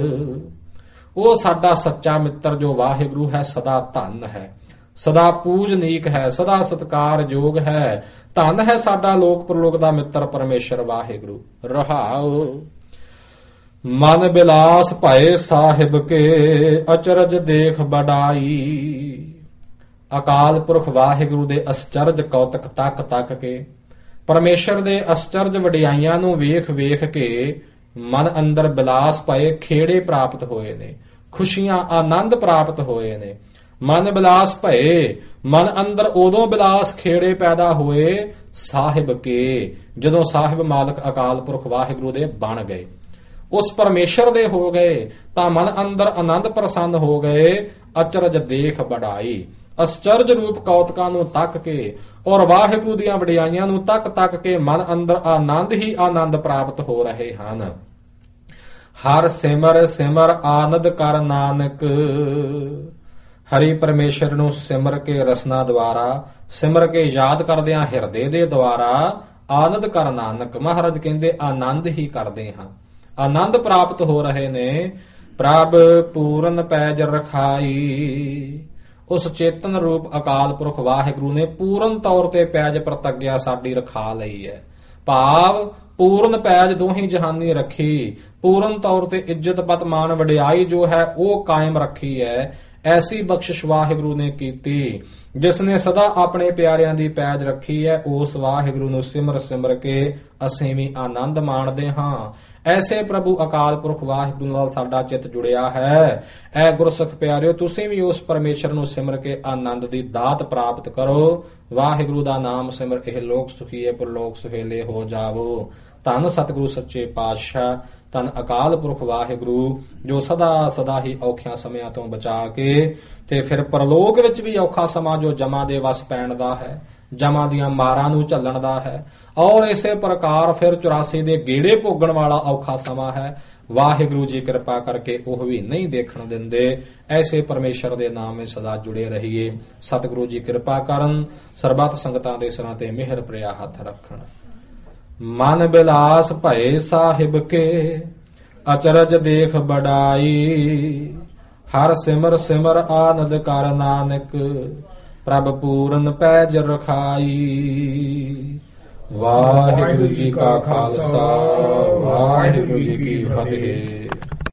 ਉਹ ਸਾਡਾ ਸੱਚਾ ਮਿੱਤਰ ਜੋ ਵਾਹਿਗੁਰੂ ਹੈ, ਸਦਾ ਧੰਨ ਹੈ, ਸਦਾ ਪੂਜਨੀਕ ਹੈ, ਸਦਾ ਸਤਿਕਾਰਯੋਗ ਹੈ। ਧੰਨ ਹੈ ਸਾਡਾ ਲੋਕ ਪ੍ਰਲੋਕ ਦਾ ਮਿੱਤਰ ਪਰਮੇਸ਼ਰ ਵਾਹਿਗੁਰੂ। ਰਹਾਉ ਮਨ ਬਿਲਾਸ ਭਏ ਸਾਹਿਬ ਕੇ, ਅਚਰਜ ਦੇਖ ਬੜਾਈ। ਅਕਾਲ ਪੁਰਖ ਵਾਹਿਗੁਰੂ ਦੇ ਅਸਚਰਜ ਕੌਤਕ ਤੱਕ ਤੱਕ ਕੇ, ਪਰਮੇਸ਼ਰ ਦੇ ਅਸਚਰਜ ਵਡਿਆਈਆਂ ਨੂੰ ਵੇਖ ਵੇਖ ਕੇ ਮਨ ਅੰਦਰ ਬਿਲਾਸ ਭਏ, ਖੇੜੇ ਪ੍ਰਾਪਤ ਹੋਏ ਨੇ, ਖੁਸ਼ੀਆਂ ਆਨੰਦ ਪ੍ਰਾਪਤ ਹੋਏ ਨੇ। ਮਨ ਬਿਲਾਸ ਭਏ, ਮਨ ਅੰਦਰ ਉਦੋਂ ਬਿਲਾਸ ਖੇੜੇ ਪੈਦਾ ਹੋਏ ਸਾਹਿਬ ਕੇ, ਜਦੋਂ ਸਾਹਿਬ ਮਾਲਕ ਅਕਾਲ ਪੁਰਖ ਵਾਹਿਗੁਰੂ ਦੇ ਬਣ ਗਏ, ਉਸ ਪਰਮੇਸ਼ਰ ਦੇ ਹੋ ਗਏ, ਤਾਂ ਮਨ ਅੰਦਰ ਆਨੰਦ ਪ੍ਰਸੰਨ ਹੋ ਗਏ। ਅਚਰਜ ਦੇਖ ਬੜਾਈ, ਅਸਚਰਜ ਰੂਪ ਕੌਤਕਾਂ ਨੂੰ ਤੱਕ ਕੇ ਔਰ ਵਾਹਿਗੁਰੂ ਦੀਆਂ ਵਡਿਆਈਆਂ ਨੂੰ ਤੱਕ ਤੱਕ ਕੇ ਮਨ ਅੰਦਰ ਆਨੰਦ ਹੀ ਆਨੰਦ ਪ੍ਰਾਪਤ ਹੋ ਰਹੇ ਹਨ। ਹਰ ਸਿਮਰ ਸਿਮਰ ਆਨੰਦ ਕਰ ਨਾਨਕ। ਹਰੀ ਪਰਮੇਸ਼ਰ ਨੂੰ ਸਿਮਰ ਕੇ ਰਸਨਾ ਦੁਆਰਾ, ਸਿਮਰ ਕੇ ਯਾਦ ਕਰਦਿਆਂ ਹਿਰਦੇ ਦੇ ਦੁਆਰਾ ਆਨੰਦ ਕਰ ਨਾਨਕ। ਮਹਾਰਾਜ ਕਹਿੰਦੇ ਆਨੰਦ ਹੀ ਕਰਦੇ ਹਾਂ, ਆਨੰਦ ਪ੍ਰਾਪਤ ਹੋ ਰਹੇ ਨੇ। ਪ੍ਰਭ ਪੂਰਨ ਪੈਜ ਰਖਾਈ, ਉਸ ਚੇਤਨ ਰੂਪ ਅਕਾਲ ਪੁਰਖ ਵਾਹਿਗੁਰੂ ਨੇ ਪੂਰਨ ਤੌਰ ਤੇ ਪੈਜ ਪ੍ਰਤੱਗਿਆ ਸਾਡੀ ਰਖਾ ਲਈ ਹੈ। ਭਾਵ ਪੂਰਨ ਪੈਜ ਦੋਹੀ ਜਹਾਨੀ ਰੱਖੀ। ਪੂਰਨ ਤੌਰ ਤੇ ਇੱਜ਼ਤ ਪਤ ਮਾਨ ਵਡਿਆਈ ਜੋ ਹੈ ਉਹ ਕਾਇਮ ਰੱਖੀ ਹੈ। ਐਸੀ ਬਖਸ਼ਿਸ਼ ਵਾਹਿਗੁਰੂ ਨੇ ਕੀਤੀ। ਜਿਸ ਨੇ ਸਦਾ ਆਪਣੇ ਪਿਆਰਿਆਂ ਦੀ ਪੈਜ ਰੱਖੀ ਹੈ, ਉਸ ਵਾਹਿਗੁਰੂ ਨੂੰ ਸਿਮਰ ਸਿਮਰ ਕੇ ਅਸੀਂ ਵੀ ਆਨੰਦ ਮਾਣਦੇ ਹਾਂ। ਐਸੇ ਪ੍ਰਭੂ ਅਕਾਲ ਪੁਰਖ ਵਾਹਿਗੁਰੂ ਨਾਲ ਸਾਡਾ ਚਿੱਤ ਜੁੜਿਆ ਹੈ। ਐ ਗੁਰਸਿੱਖ ਪਿਆਰਿਓ, ਤੁਸੀਂ ਵੀ ਉਸ ਪਰਮੇਸ਼ਰ ਨੂੰ ਸਿਮਰ ਕੇ ਆਨੰਦ ਦੀ ਦਾਤ ਪ੍ਰਾਪਤ ਕਰੋ। ਵਾਹਿਗੁਰੂ ਦਾ ਨਾਮ ਸਿਮਰ ਇਹ ਲੋਕ ਸੁਖੀਏ ਪਰਲੋਕ ਸੁਹੇਲੇ ਹੋ ਜਾਵੋ। ਧੰਨ ਸਤਿਗੁਰੂ ਸੱਚੇ ਪਾਤਸ਼ਾਹ, ਧੰਨ ਅਕਾਲ ਪੁਰਖ ਵਾਹਿਗੁਰੂ, ਜੋ ਸਦਾ ਸਦਾ ਹੀ ਔਖਿਆਂ ਸਮਿਆਂ ਤੋਂ ਬਚਾ ਕੇ ਤੇ ਫਿਰ ਪਰਲੋਕ ਵਿੱਚ ਵੀ ਔਖਾ ਸਮਾਂ ਜੋ ਜਮਾਂ ਦੇ ਵਸ ਪੈਣ ਦਾ ਹੈ, ਜਮਾਂ ਦੀਆਂ ਮਾਰਾਂ ਨੂੰ ਝੱਲਣ ਦਾ ਹੈ, ਔਰ ਇਸੇ ਪ੍ਰਕਾਰ ਫਿਰ ਚੁਰਾਸੀ ਦੇ ਗੇੜੇ ਭੋਗਣ ਵਾਲਾ ਔਖਾ ਸਮਾਂ ਹੈ। ਵਾਹਿਗੁਰੂ ਜੀ ਕਿਰਪਾ ਕਰਕੇ ਉਹ ਵੀ ਨਹੀਂ ਦੇਖਣ ਦਿੰਦੇ। ਐਸੇ ਪਰਮੇਸ਼ਰ ਦੇ ਨਾਮ ਵਿੱਚ ਸਦਾ ਜੁੜੇ ਰਹੀਏ। ਸਤਿਗੁਰੂ ਜੀ ਕਿਰਪਾ ਕਰਨ, ਸਰਬੱਤ ਸੰਗਤਾਂ ਦੇ ਸਿਰਾਂ ਤੇ ਮਿਹਰ ਪ੍ਰਿਆ ਹੱਥ ਰੱਖਣ। ਮਨ ਬਿਲਾਸ ਭਏ ਸਾਹਿਬ ਕੇ, ਅਚਰਜ ਦੇਖ ਬੜਾਈ। ਹਰ ਸਿਮਰ ਸਿਮਰ ਆਨੰਦ ਕਰ ਨਾਨਕ, ਪ੍ਰਭ ਪੂਰਨ ਪੈਜ ਰਖਾਈ। ਵਾਹਿਗੁਰੂ ਜੀ ਕਾ ਖਾਲਸਾ, ਵਾਹਿਗੁਰੂ ਜੀ ਕੀ ਫਤਿਹ।